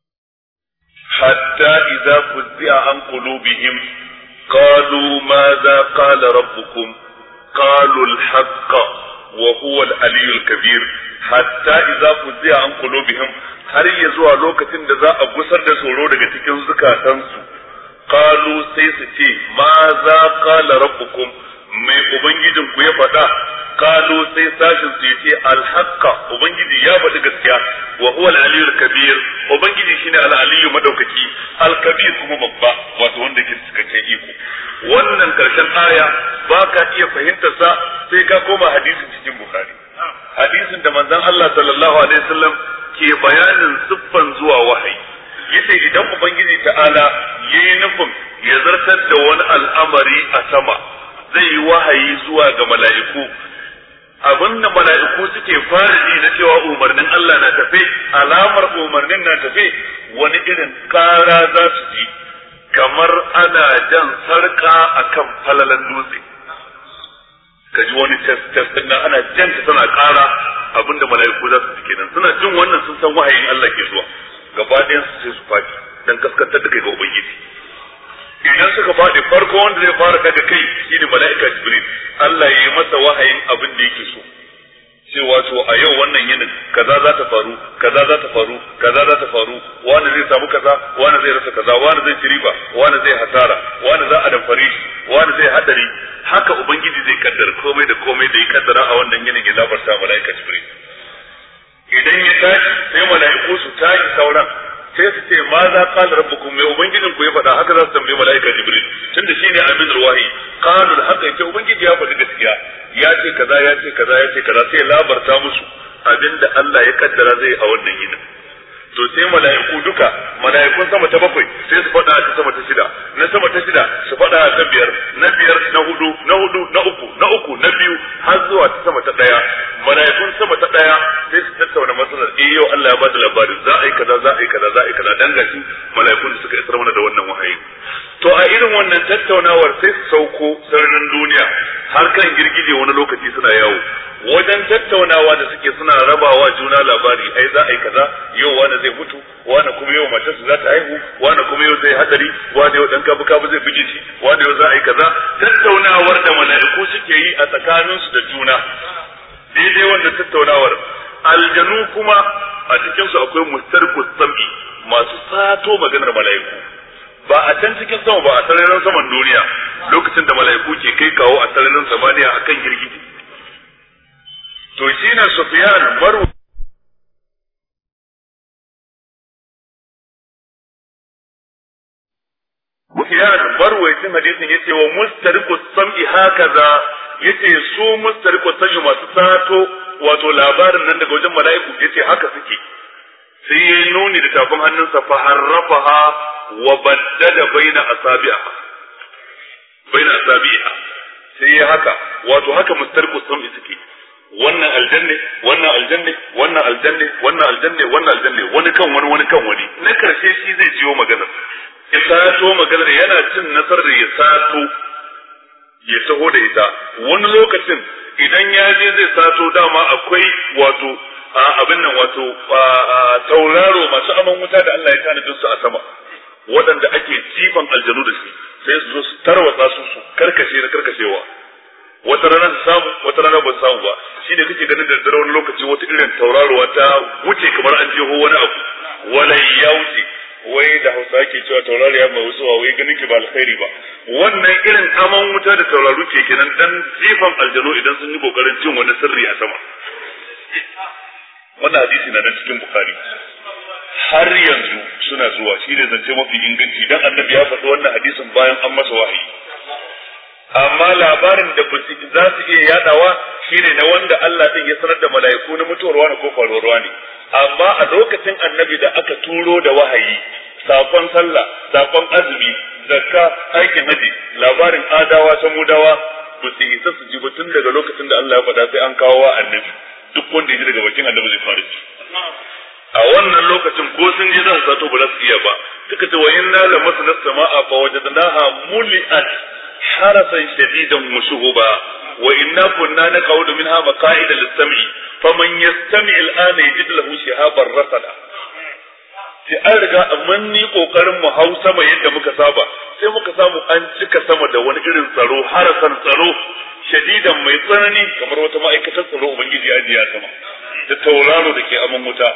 hatta idza fuzzi'a an qulubihim qalu madha qala rabbukum qalu al-haqq wa huwa al-aliyyu al-kabir hatta idza fuzzi'a an qulubihim har ya zuwa lokacin da za a gusar da tsoro daga cikin zukatansu qalu sai su ce ma za qala rabbukum mai ubangijin ku ya faɗa qalu sai sashin su yace al-haqqa ubangiji ya faɗi gaskiya wa huwa al-aliyyul kabir ubangiji shine al-aliyyu madaukaki al-kabir kuma babba wato wanda ke cikakken iko wannan karshen aya ba ka iya fahimtar sa sai ka koma hadisin cikin bukhari hadisin da manzon Allah sallallahu alaihi wasallam ke bayanin siffan zuwa wahayi yace idan ubangiji ta'ala yayi nufin ya zartar da wani al'amari a sama zai yi wahayi zuwa ga mala'iku abinda mala'iku suke fara ji na cewa umarnin Allah na tafe alamar umarnin na tafe wani irin kara za su ji kamar ana jan sarka akan falalan dutse kaji wani test na ana jan ta tana kara abinda mala'iku za su ji kenan suna jin wannan sun san wahayin Allah ke zuwa gaba ɗayan su sai su faɗi dan kaskantar da kai ga ubangiji idan suka faɗi farko wanda zai fara daga kai shine mala'ika jibril Allah ya yi masa wahayin abin da yake so cewa to a yau wannan yinin kaza za ta faru kaza za ta faru kaza za ta faru wani zai samu kaza wani zai rasa kaza wani zai ci riba wani zai hasara wani za a damfare shi wani zai hadari haka ubangiji zai kaddara komai da komai da ya kaddara a wannan yinin ya labarta mala'ika jibril idan ya tashi sai mala'iku su tashi sauran sai su ce ma za qala rabbukum mai ubangijin ku ya faɗa haka za su tambaye mala'ika jibril tunda shine aminul wahyi qalu al-haqq yace ubangiji ya faɗi gaskiya ya ce kaza ya ce kaza ya ce kaza sai labarta musu abinda Allah ya kaddara zai a wannan yinin to sai mala'iku duka mala'ikun sama ta 7 sai su faɗa ta sama ta 6 na sama ta 6 su faɗa ta 5 na 5 na 4 na 4 na 3 na 3 na 2 har zuwa ta sama ta 1 mala'ikun sama ta 1 sai su tattauna matsalar yau Allah ya ba da labarin za a yi kaza za a yi kaza za a yi kaza dan gashi mala'ikun da suka isar mana da wannan wahayi to a irin wannan tattaunawar sai su sauko sararin duniya har kan girgije wani lokaci suna yawo wajen tattaunawa da suke suna rabawa juna labari ai za a yi kaza yau wani zai mutu wani kuma yau matarsa za ta haihu wani kuma yau zai hadari wani yau dan kabu zai buge shi wani yau za a yi kaza tattaunawar da mala'iku suke yi a tsakaninsu da juna daidai wannan tattaunawar aljanu kuma a cikin su akwai mustarqus sam'i masu sato maganar mala'iku ba a can cikin sama ba a sararin saman duniya lokacin da mala'iku ke kai kawo a sararin samaniya akan girgije to shine Sufyan Marwa marwayacin hadisin yace wa mustariqus sam'i hakaza yace su mustariqus sam'i masu sato wato labarin nan daga wajen mala'iku yace haka suke sai ya nuni da tafin hannunsa fa harrafaha wa baddada baina asabi'a sai ya haka wato haka mustariqus sam'i suke wannan aljanne wannan aljanne wannan aljanne wannan aljanne wannan aljanne wani kan wani wani kan wani na karshe shi zai jiyo maganar ya sato maganar yana cin nasarar ya sato ya taho da ita wani lokacin idan ya je zai sato dama akwai wato abin nan wato tauraro masu aman wuta da Allah ya tanadin su a sama waɗanda ake jifan aljanu da shi sai su zo su tarwatsa su karkashe na karkashewa wata rana su samu wata rana ba su samu ba shi ne kake ganin da dare wani lokaci wata irin tauraruwa ta wuce kamar an jeho wani abu walai yauti wai da Hausa ke cewa taurariya mai wusuwa wai ganin ki ba alkhairi ba. Wannan irin aman wuta da tauraru ke kenan dan jifan aljanu idan sun yi kokarin cin wani sirri a sama. Wannan hadisi na nan cikin Bukhari. Har yanzu suna zuwa, shi ne zance mafi inganci dan Annabi ya faɗi wannan hadisin bayan an masa wahayi. Amma labarin da za su iya yadawa shine na wanda Allah din ya sanar da mala'iku na mutuwarwa ne ko faruwarwa ne. Amma a lokacin Annabi da aka turo da wahayi, sakon sallah, sakon azumi, zakka, aikin haji, labarin adawa, samudawa ba su isa su ji ba tun daga lokacin da Allah ya faɗa sai an kawo wa Annabi. Duk wanda ya ji daga bakin Annabi zai fara ci. A wannan lokacin ko sun ji zan sato ba za su iya ba. Suka ce wa inna lamasna as-samaa fa wajadnaha muli'at harasan shadidan mushuba wa inna kunna naqaudu minha maqa'ida lis-sam'i faman yastami' al-ana yajid lahu shihaban rasada. Sai an riga mun ni kokarin mu hau sama yadda muka saba sai muka samu an cika sama da wani irin tsaro harasan tsaro shadidan mai tsanani kamar wata ma'aikatar tsaro ubangiji ya jiya sama da tauraro da ke aman wuta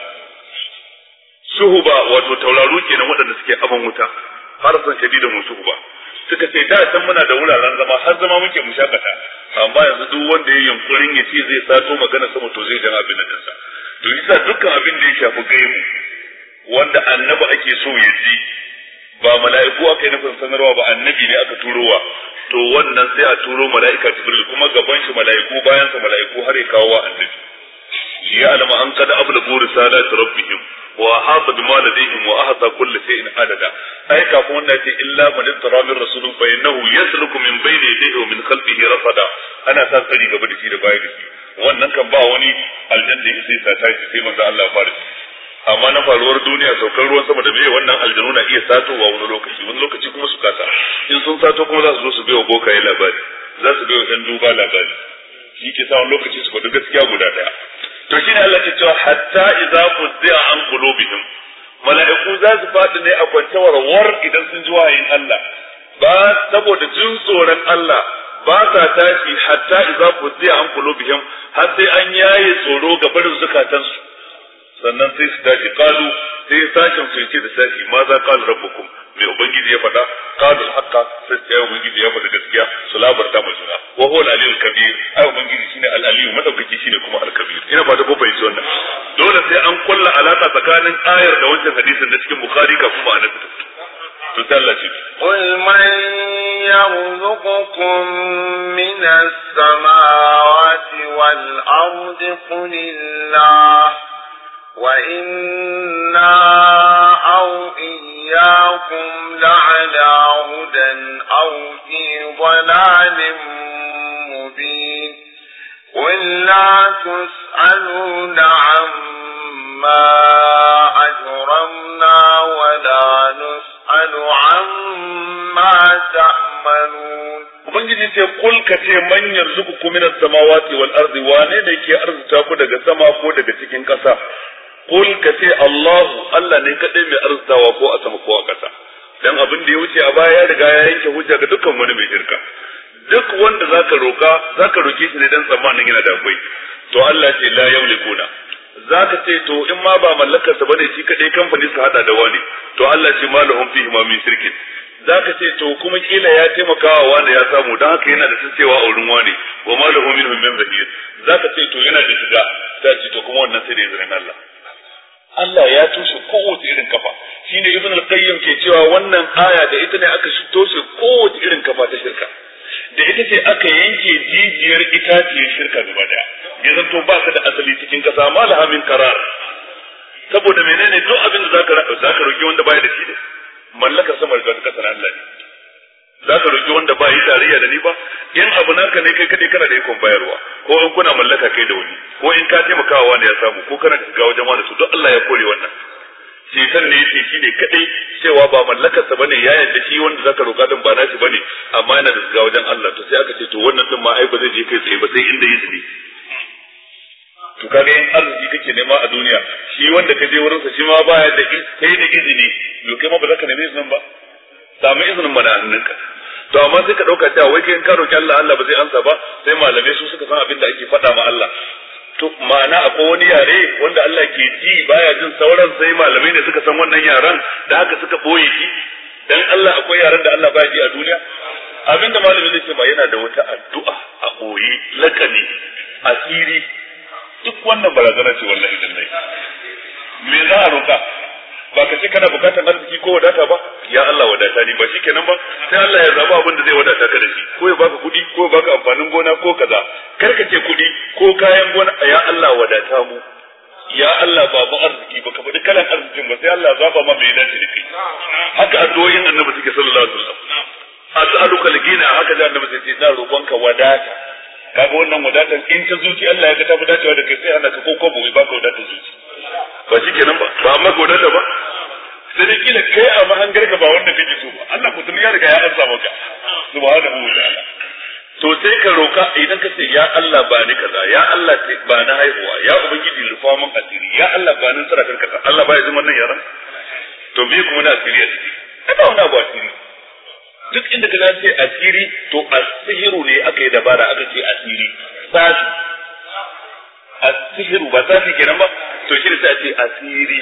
suhuba wato tauraro kenan waɗanda suke aman wuta harasan shadidan suhuba suka ce da can muna da wuraren zama har zama muke mushakata amma yanzu duk wanda ya yunkurin ya ce zai sato magana sama to zai dan abin nan sa to yasa dukkan abin da ya shafi gaibu wanda annabi ake so ya ji ba mala'iku aka yi nufin sanarwa ba annabi ne aka turowa to wannan sai a turo mala'ika Jibril kuma gaban shi mala'iku bayan sa mala'iku har ya kawo wa annabi ya alama an kada ablagu risalati rabbihim wa ahata bima ladayhim wa ahata kulli shay'in adada ai kafin wannan ce illa man ittara min rasulun fa innahu yasluku min bayni yadayhi wa min khalfihi rasada ana sa tsari gaba da shi da baya da shi wannan kan ba wani aljanna sai sa tashi sai manzo Allah ya fara amma na faruwar duniya saukar ruwan sama da bai wannan aljanu na iya satowa wani lokaci kuma su kasa in sun sato kuma za su zo su bai wa bokaye labari za su bai wa dan duba labari shi ke sa wani lokaci su faɗi gaskiya guda ɗaya to shine Allah ke cewa hatta idza fuzza an qulubihim mala'iku za su faɗi ne a kwancewar war idan sun ji wahayin Allah ba saboda jin tsoron Allah ba sa tashi hatta idza fuzza an qulubihim har sai an yaye tsoro ga barin zukatansu sannan sai su tashi kalu sai sashin su ce da sashi ma za qala rabbukum mai ubangiji ya faɗa qalu al-haqqa sai ya ubangiji ya faɗa gaskiya su labarta mu juna wa huwa al-aliyyul kabir ai ubangiji shine al-aliyyu madaukaki shine kuma al-kabir ina fata ko fahimci wannan dole sai an kulla alaka tsakanin ayar da wancan hadisin da cikin bukhari kafin ma'anar ta to Allah ce qul man yarzuqukum minas samawati wal ardi qulillah وَإِنَّا أَوْ إِيَّاكُمْ لَعَلَى هُدًى أَوْ فِي ضَلَالٍ مُبِينٍ قُل لَّا تُسْأَلُونَ عَمَّا أَجْرَمْنَا وَلَا نُسْأَلُ عَمَّا تَعْمَلُونَ Ubangiji ce kul ka ce man yarzuqukum minas samawati wal ardi wane ne ke arzuta ku daga sama ko daga cikin ƙasa Kul ka ce Allah ne kadai mai arzutawa ko a sama ko a ƙasa dan abin da ya wuce a baya ya riga ya yanke hujja ga dukkan wani mai shirka duk wanda zaka roke shi ne dan tsammanin yana da akwai to Allah ce la yamlikuna zaka ce to in ma ba mallakar sa bane shi kadai kamfani su hada da wani to Allah ce malahum fihi ma min shirkin zaka ce to kuma kila ya taimakawa wanda ya samu dan haka yana da tsacewa a wurin wani wa malahum minhum min zahir zaka ce to yana da shiga sai ce to kuma wannan sai da izinin Allah Allah ya toshe kowace irin kafa shine ibn al-qayyim ke cewa wannan aya da ita ne aka toshe kowace irin kafa ta shirka da ita ce aka yanke jijiyar itaciyar shirka gaba daya ya zanto ba ka da asali cikin kasa malaha min qarar saboda menene duk abin da zaka roki wanda baya da shi ne mallakar sama da kasar Allah ne zaka roki wanda ba yi tarayya da ni ba in abu naka ne kai kadai kana da ikon bayarwa ko in kuna mallaka kai da wani ko in ka taimakawa wani ya samu ko kana shiga wajen wani su duk Allah ya kore wannan shekan ne yake shine kadai cewa ba mallakar sa bane ya yadda shi wanda zaka roka din ba nashi bane amma yana da shiga wajen Allah to sai aka ce to wannan din ma ai ba zai je kai tsaye ba sai inda izini to kaga in arziki kake nema a duniya shi wanda ka je wurin sa shi ma baya da sai da izini to kai ma ba zaka nemi izinin ba samu izinin mana hannunka to amma sai ka dauka cewa wai kai in ka roki Allah Allah ba zai ansa ba sai malamai su suka san abin da ake faɗa ma Allah to ma'ana akwai wani yare wanda Allah ke ji baya jin sauran sai malamai ne suka san wannan yaren da haka suka boye shi dan Allah akwai yaren da Allah baya ji a duniya abinda malami zai ce ba yana da wata addu'a a boye lakani asiri duk wannan barazana ce wallahi dallai me za a roka ba ka ce kana bukatar arziki ko wadata ba ya Allah wadata ni ba shikenan ba sai Allah ya zaba abin da zai wadata ka da shi ko ya baka kudi ko ya baka amfanin gona ko kaza kar ka ce kudi ko kayan gona ya Allah wadata mu ya Allah ba mu arziki ba ka faɗi kalan arzikin ba sai Allah zaba ma mai dace da kai haka addu'o'in annabi suke sallallahu alaihi wasallam as'aluka al-ghina haka da annabi sai ce na roƙonka wadata kaga wannan wadatan in ta zuci Allah ya ga ta dacewa da kai sai ana ka ko bai baka wadatar zuci ba shikenan ba amma wadata ba sai dai kila kai a mahangarka ba wanda kake so ba Allah mutum ya riga ya ansa maka subhanahu wa ta'ala to sai ka roka idan ka ce ya Allah ba ni kaza ya Allah ba na haihuwa ya ubangiji rufa min asiri ya Allah ba ni tsara kaza Allah ba ya ji wannan yaran to me kuma na asiri a ciki kada wannan ba asiri duk inda ka ce asiri to asihiru ne aka yi dabara aka ce asiri sashi asihiru ba sashi kenan ba to shi ne sai a ce asiri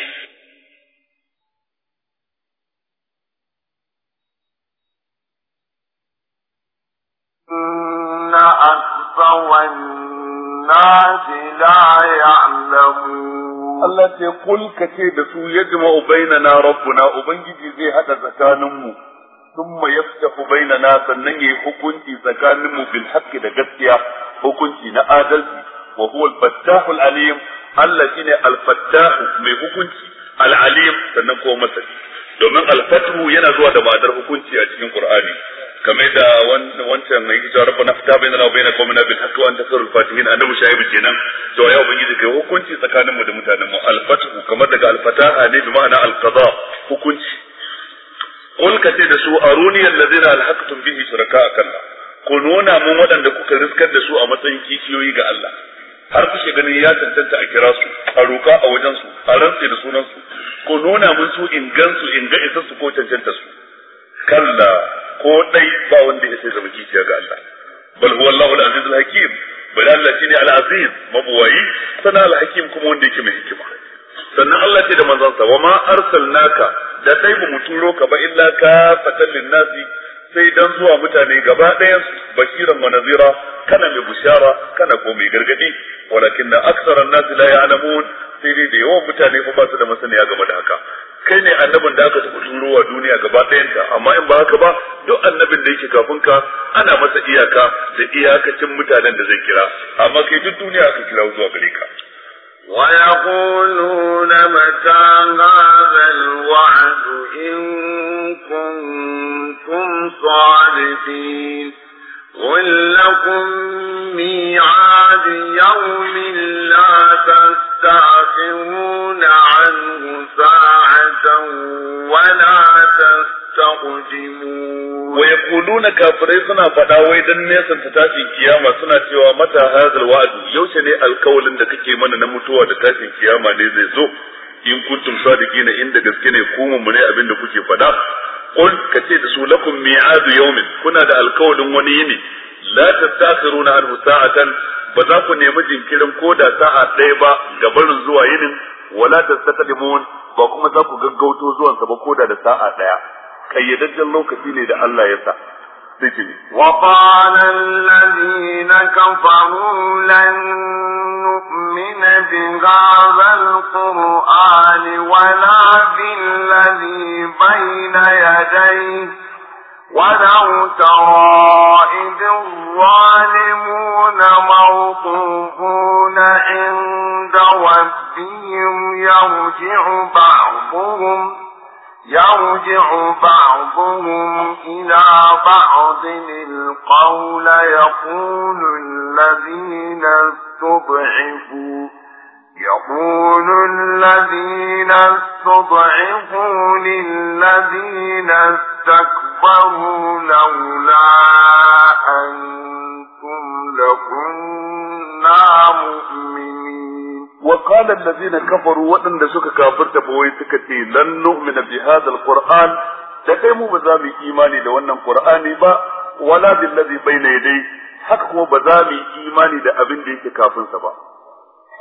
inna aksawan nasi la ya'lamun Allah ce kul kace da su yajma'u bainana rabbuna ubangiji zai hada tsakaninmu thumma yaftahu bainana sannan yayi hukunci tsakaninmu bil haqqi da gaskiya hukunci na adalci wa huwa al-fattahu al-alim Allah shine al-fattah mai hukunci al-alim sannan ko masani domin al-fathu yana zuwa da ma'anar hukunci a cikin Qur'ani kamar da wancan mai cewa rabbana fata bainana wa baina qawmina bil haqqi wa anta khairul fatihin annabi shaibu kenan to ya ubangiji kai hukunci tsakanin mu da mutanen mu al-fathu kamar daga al-fataha ne bi ma'ana al-qada hukunci qul kace da su aruni allazina alhaqtum bihi shuraka kalla ku nuna mun wadanda kuka riskar da su a matsayin kishiyoyi ga Allah har kuke ganin ya tantance a kira su a roka a wajen su a rantsi da sunan su ku nuna mun su in gansu in ga isa su ko cancanta su kalla ko dai ba wanda ya sai zama kishiya ga Allah bal huwa Allahu al-aziz al-hakim bal Allah shine al-aziz mabuwayi sana al-hakim kuma wanda yake mai hikima sannan Allah ce da manzon sa wa ma arsalnaka da dai mu turo ka ba illa ka fatan linnasi sai dan zuwa mutane gaba ɗayan bashiran wa nazira kana mai bushara kana ko mai gargadi walakinna aktharan nasi la ya'lamun sai dai da yawan mutane fa ba su da masaniya game da haka kai ne annabin da aka tafi turowa duniya gaba ɗayanta amma in ba haka ba duk annabin da yake kafin ka ana masa iyaka da iyakacin mutanen da zai kira amma kai duk duniya aka kira zuwa gare ka ويقولون متى هذا الوعد إن كنتم صادقين قل لكم ميعاد يوم لا تستأخرون عنه ساعة ولا تستقدمون ويقولون كافرين suna faɗa wai dan nesan ta tashin kiyama suna cewa mata hadal wa'd yaushe ne alkawalin da kake mana na mutuwa da tashin kiyama ne zai zo in kuntum sadiqina inda gaske ne ku mun ne abin da kuke faɗa qul kace da su lakum mi'adu yawmin kuna da alkawalin wani yini la tastakhiruna anhu sa'atan ba za ku nemi jinkirin koda sa'a ɗaya ba ga barin zuwa yinin wala tastaqdimun ba kuma za ku gaggauto zuwan sa ba koda da sa'a ɗaya kayyadajjen lokaci ne da Allah ya sa وقال الذين كفروا لن نؤمن بهذا القرآن ولا بالذي بين يديه ولو ترى إذ الظالمون موقوفون عند ربهم يرجع بعضهم إلى بعض القول يقول الذين استضعفوا للذين استكبروا لولا أنتم لكنا مؤمنين وقال الذين كفروا وأن سك كافرت بويتكتي لن نؤمن بهذا القرآن تقيموا بذامي إيماني لو أن القرآن با ولا بالذي بين يديه حق هو بذامي إيماني دا أبن ديك كافر سبا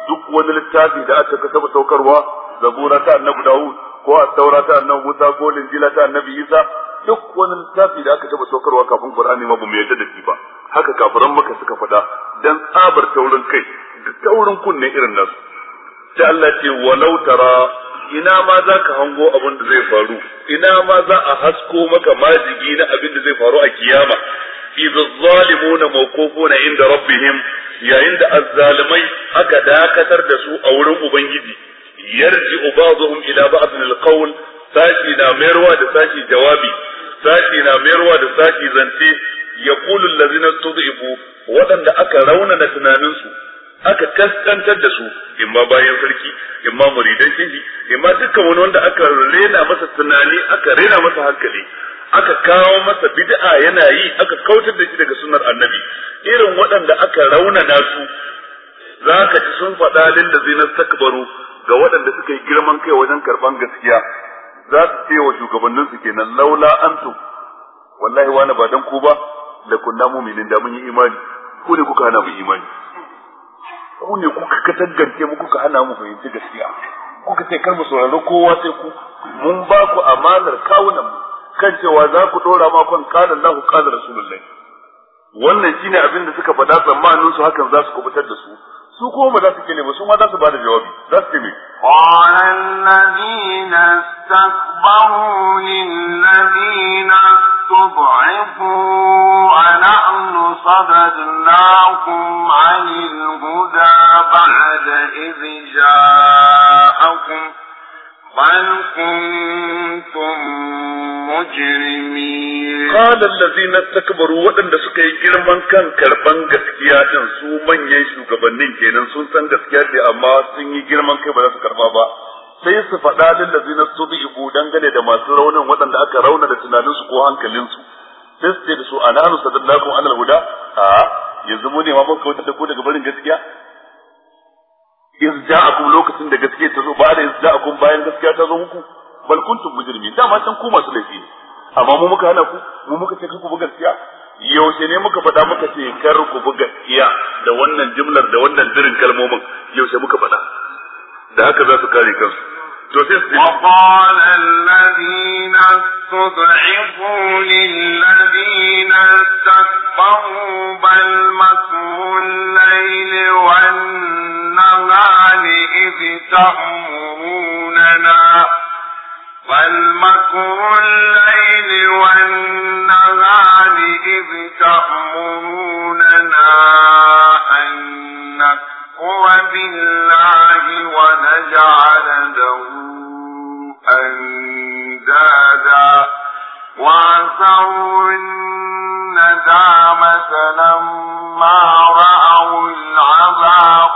duk wani littafi da aka taba saukarwa, zabura ta annabi Dawud ko at-taura ta annabi Musa ko linjila ta annabi Isa, duk wani littafi da aka taba saukarwa kafin Qur'ani ma bamu yarda da shi ba. Haka kafiran Makka suka faɗa dan tsabar taurin kai da taurin kunne irin nasu. Sai Allah ce walau tara, ina ma za ka hango abin da zai faru, ina ma za a hasko maka majigi na abin da zai faru a kiyama. idza zalimuna mawqufuna inda rabbihim, yayin da azzalimai aka dakatar da su a wurin ubangiji, yarji'u ba'dhum ila ba'dhin alqawl, sashi na mayarwa da sashi jawabi, sashi na mayarwa da sashi zance. yaqulu allazina tud'ifu, wadanda aka raunana tunaninsu aka kaskantar da su, imma bayan sarki, imma muridan shehi, imma dukkan wani wanda aka rena masa tunani, aka rena masa hankali, aka kawo masa bid'a yana yi, aka kautar da shi daga sunnar annabi. Irin waɗanda aka raunana su, zaka ji sun faɗa lil ladzina takbaru, ga waɗanda suka yi girman kai wajen karban gaskiya, za su ce wa shugabannin su kenan, laula antum, wallahi wani ba dan ku ba, la kunna mu'minin, da mun yi imani. Ku ne kuka hana mu imani, ku ne kuka katangance mu, kuka hana mu fahimci gaskiya, kuka ce kar mu saurari kowa sai ku. Mun ba ku amanar kawunan mu kan cewa za ku dora ma kan qala Allahu qala Rasulullahi. Wannan shine abin da suka faɗa, tsammanin su hakan za su kubutar da su. Su kuma ba za su kene ba, su ma za su bada jawabi. Za su ce me? qala alladhina istakbaru lilladhina istud'ifu anahnu sadadnakum 'anil huda ba'da idh ja'akum bal kuntum mujrimin. Qala allazina istakbaru, wadanda suka yi girman kan karban gaskiya din, su manyan shugabannin kenan, sun san gaskiya ce amma sun yi girman kai ba za su karba ba. Sai su faɗa lil ladzina stud'ifu, dangane da masu raunin waɗanda aka rauna da tunaninsu ko hankalinsu. Sai su ce da su ananu sadadnakum anil huda, yanzu mu ne ma muka kautar da ku daga barin gaskiya. Ja'akum, lokacin da gaskiya ta zo, ba da ja'akum bayan gaskiya ta zo muku, bal kuntum mujrimin, dama can ku masu laifi ne, amma mu muka hana ku, mu muka ce ku bi gaskiya. Yaushe ne muka faɗa muka ce kar ku bi gaskiya da wannan jimlar da wannan dirin kalmomin, yaushe muka faɗa? Da haka za su kare kansu. To sai su وقال الذين استضعفوا للذين استكبروا بل مكر الليل والنهار إذ تأمروننا بل مكر الليل والنهار إذ تأمروننا أن نكفر بالله ونجعل له أندادا وأسروا الندامة لما رأوا العذاب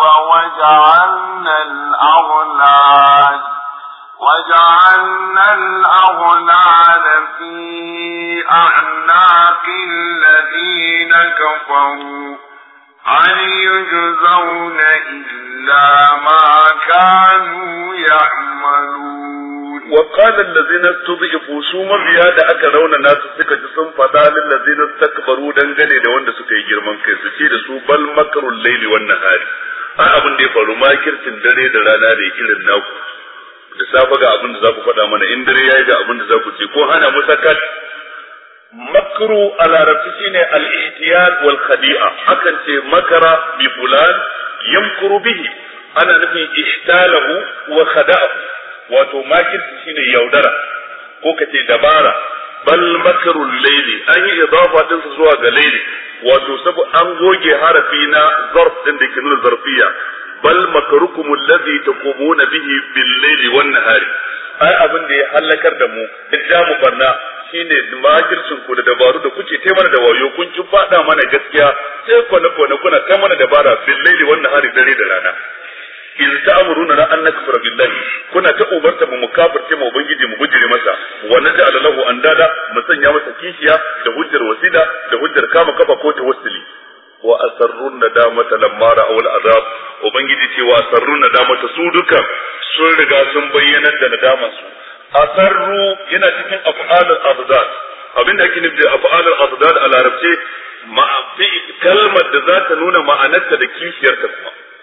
وجعلنا الأغلال في أعناق الذين كفروا هل يجزون إلا ما كانوا يعملون. وقال الذين استضعفوا سوما بيادا أكرون الناس سكة سن فضال الذين استكبروا دنجني لوند سكة يجرمان كيسو da su bal makarul laili wan nahari, abin da ya faru makircin dare da rana da irin naku. Da safa ga abin da za ku faɗa mana, in dare yayi ga abin da za ku ce, ko hana mu sakat. Makru a larabci shine al-ihtiyal wal khadi'a, akan ce makara bi fulan yamkuru bihi, ana nufin ihtalahu wa khada'ahu, wato makirci shine yaudara ko kace dabara. Bal makrul layli, an yi idafa din zuwa ga layli, wato sabu an goge harafi na zarf din da ke nuna zarfiya. bal makrukum alladhi taqumuna bihi bil layli wan nahari, ai abin da ya halakar da mu da mu barna shine makircin ku da dabaru da kuke tai mana da wayo, kun ci fada mana gaskiya sai kuna kai mana dabara bil layli wan nahari, dare da rana. in ta'muruna an nakfura billahi, kuna ta ubarta mu kafirce mu ubangiji mu gujire masa, wa naj'al lahu andada, mu sanya masa kishiya da hujjar wasida da hujjar kama kafa ko tawassuli. wa asarrun nadamata lamma ra'aw al'azab, ubangiji ce wa asarrun nadamata, su duka sun riga sun bayyana da nadaman su. Asarru yana cikin af'alul afdal, abinda ake nufi da af'alul afdal a larabce kalmar da za ta nuna ma'anarta da kishiyarta kuma.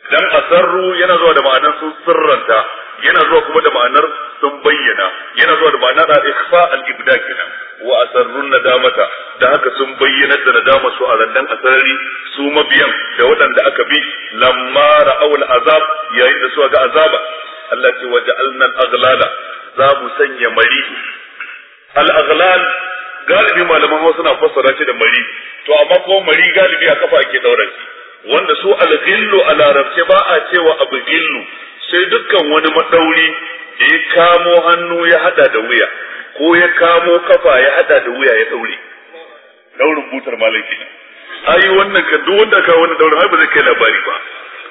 dan asarru yana zuwa da ma'anar sun sirranta, yana zuwa kuma da ma'anar sun bayyana, yana zuwa da ma'anar al-ikhfa al-ibda kenan wa asarrun nadamata, da haka sun bayyana da nadama su a randan asarari su mabiyan da waɗanda aka bi lamma ra'aw al-azab yayin da su ga azaba. Allah ce waja'alna al-aghlala, za mu sanya mari. Al-aghlal galibi malaman Hausa na fassara shi da mari, to amma ko mari galibi a kafa ake daura shi, wanda su al-ghillu a larabce ba a cewa abu ghillu sai dukkan wani madauri da ya kamo hannu ya hada da wuya ko ya kamo kafa ya hada da wuya ya daure, daurin butar malaki ne. Ai wannan kan duk wanda ka wani daurin har ba zai kai labari ba.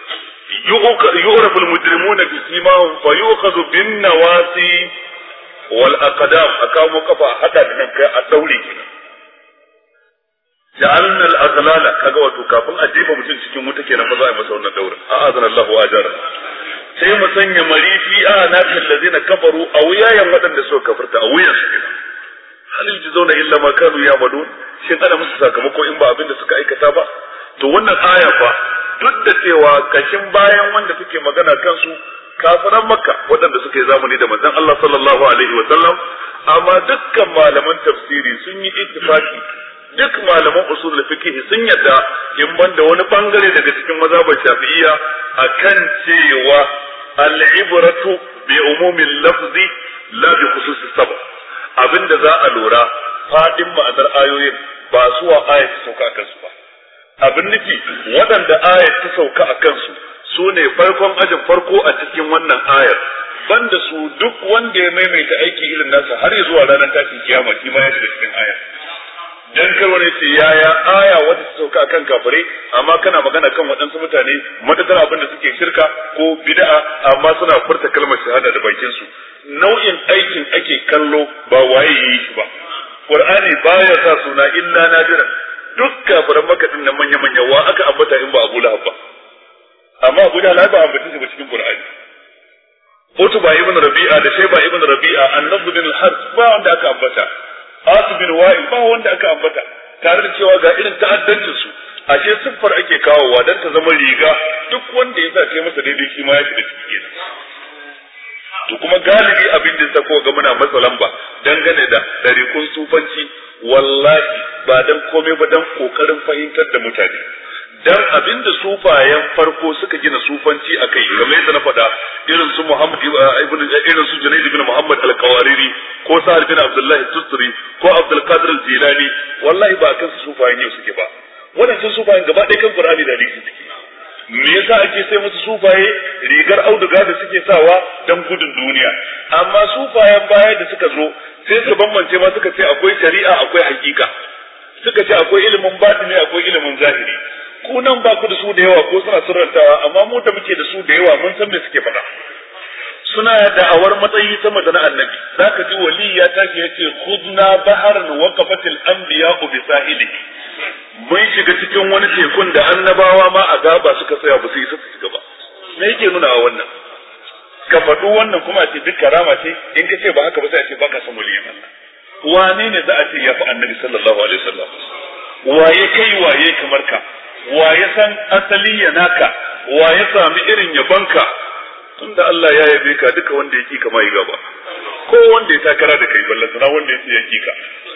yu'rafu al-mujrimuna bi simahum fa yu'khadhu bin nawasi wal aqdam, akamo kafa hada da nan kai a daure kenan. ja'alna al-aghlala, kaga wato kafin a jefa mutum cikin wuta kenan ba za a yi masa wannan daurin. a'azana Allahu ajara. sai mu sanya marifi a nakan lazina kafaru a wuyayen waɗanda suka kafirta a wuyan su kenan. hal yujzauna illa ma kanu ya'malun, shin ana musu sakamako in ba abin da suka aikata ba? To wannan aya fa duk da cewa kashin bayan wanda suke magana kansu kafiran Makka waɗanda suka yi zamani da manzon Allah sallallahu alaihi wa sallam, amma dukkan malaman tafsiri sun yi ittifaqi, duk malaman usul fiqh sun yadda in banda wani bangare daga cikin mazhabar Shafi'iyya akan cewa al-ibratu bi umumil lafzi la bi khususis sabab. Abinda za a lura fadin ma'anar ayoyin ba suwa ayat ta sauka akan su ba. Abin nufi waɗanda ayat ta sauka akan su su ne farkon ajin farko a cikin wannan ayar, banda su duk wanda ya maimaita aiki irin nasa har zuwa ranar tashin kiyama shi ma ya shiga cikin ayar. Dan kar wani ce yaya aya wata ta sauka akan kafirai amma kana magana kan waɗansu mutane matakar abin da suke shirka ko bid'a amma suna furta kalmar shahada da bakin su. Nau'in aikin ake kallo ba waye yi shi ba. Qur'ani baya sa suna illa nadira. Duk kafiran Makka din nan manya wa aka ambata in ba Abu Lahab ba. Amma Abu Lahab ba ambata shi ba cikin Qur'ani. Utba ibn Rabi'a da Shayba ibn Rabi'a, An-Nadr bin al-Harth ba wanda aka ambata. Asu bin Wa'il ba wanda aka ambata, tare da cewa ga irin ta'addancin su. Ashe siffar ake kawowa dan ta zama riga, duk wanda ya sa masa daidai shi ma ya shiga cikin. To kuma galibi abin da ta koga muna masa lamba dangane da ɗarikun sufanci, wallahi ba dan komai ba dan kokarin fahimtar da mutane. Dan abin da sufayen farko suka gina sufanci akai, kamar yadda na faɗa, irin su Muhammad irin su Junayd ibn Muhammad al-Qawariri ko Sa'ad bin Abdullah al-Tustari ko Abdul Qadir al-Jilani, wallahi ba kan su sufayen yau suke ba. Wadannan sufayen gaba ɗaya kan Qur'ani da hadisi suke. Me yasa ake sai musu sufaye rigar auduga da suke sawa dan gudun duniya, amma sufayen baya da suka zo sai su bambance ma suka ce akwai shari'a akwai hakika, suka ce akwai ilimin batini akwai ilimin zahiri. Ku nan ba ku da su da yawa ko suna sirrantawa, amma mu da muke da su da yawa mun san me suke faɗa. Suna da'awar matsayi sama da na annabi. Zaka ji wali ya tashi yace khudna baharan waqafatil anbiya'u bi sahili. Mun shiga cikin wani tekun da annabawa ma a gaba suka tsaya ba su yi su shiga ba. Me yake nuna a wannan? Ka faɗo wannan kuma ce duk karama ce, in ka ce ba haka ba sai a ce baka san waliyin Allah. Wane ne za a ce ya fi annabi sallallahu alaihi wasallam? Waye kai waye kamar ka? Waye san asali ya naka? Waye sami irin yabanka? Tunda Allah ya yabe ka, duka wanda ya kika mai gaba, ko wanda ya takara da kai ballantana wanda ya ce ya kika.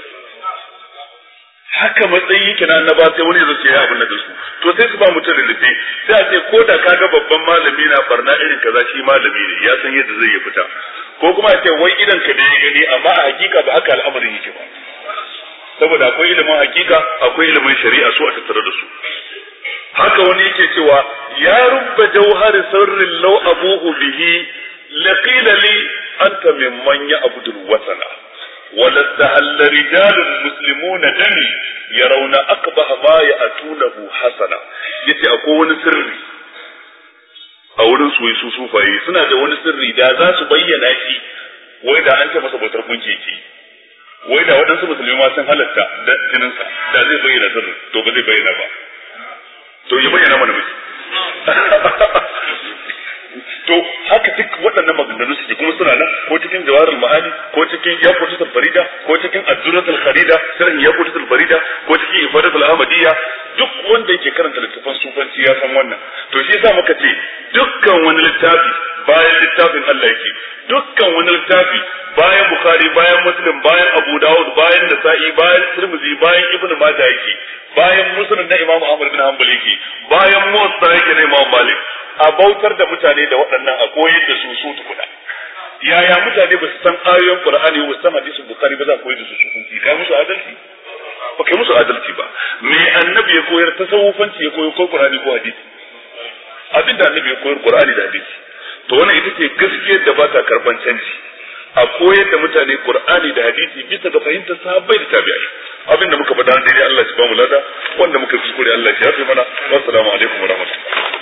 Haka matsayi yake na annaba, sai wani zai ce ya abin da su, to sai su ba mutum rubuce, sai a ce ko da kaga babban malami na barna irin kaza shi malami ne, ya san yadda zai yi fita, ko kuma a ce wai idan ka da ya gani, amma a hakika ba haka al'amarin yake ba, saboda akwai ilimin hakika akwai ilimin shari'a su a tattare da su. Haka wani yake cewa ya rubba jawhar sirrin law abuhu bihi laqila li anta mimman ya'budu al-wasana ولستهل رجال مسلمون دمي يرون أقبح ما يأتونه حسنا. yace akwai wani sirri a wurin su sufaye, suna da wani sirri da za su bayyana shi, wai da an ce masa bautar gunki ce, wai da waɗansu musulmi ma sun halatta da jininsa, da zai bayyana sirri, to ba zai bayyana ba, to ya bayyana mana miji. to haka duk waɗannan maganganu suke kuma suna nan ko cikin jawarul ma'ani ko cikin yaqutul farida ko cikin ad-durratul kharida sirrin yaqutul farida ko cikin ifadatul ahmadiyya duk wanda yake karanta littafin sufanci ya san wannan to shi yasa muka ce dukkan wani littafi bayan littafin Allah yake dukkan wani littafi bayan bukhari bayan muslim bayan abu dawud bayan nasa'i bayan tirmidhi bayan ibnu majah yake bayan musnad na imam ahmad bin hanbal yake bayan muwatta yake na imam malik a bautar da mutane da waɗannan a koyar da su tukuna yaya mutane ba su san ayoyin qur'ani ba su san hadisin bukhari ba za a koyar da su sun kai musu adalci ba kai musu adalci ba me annabi ya koyar tasawufanci ya koyar ko qur'ani ko hadisi abinda annabi ya koyar qur'ani da hadisi to wannan ita ce gaskiyar da ba ta karban canji a koyar da mutane qur'ani da hadisi bisa ga fahimtar sahabbai da tabi'ai abinda muka faɗa daidai Allah ya ba mu lada wanda muka kuskure Allah ya yafe mana assalamu alaikum wa rahmatullahi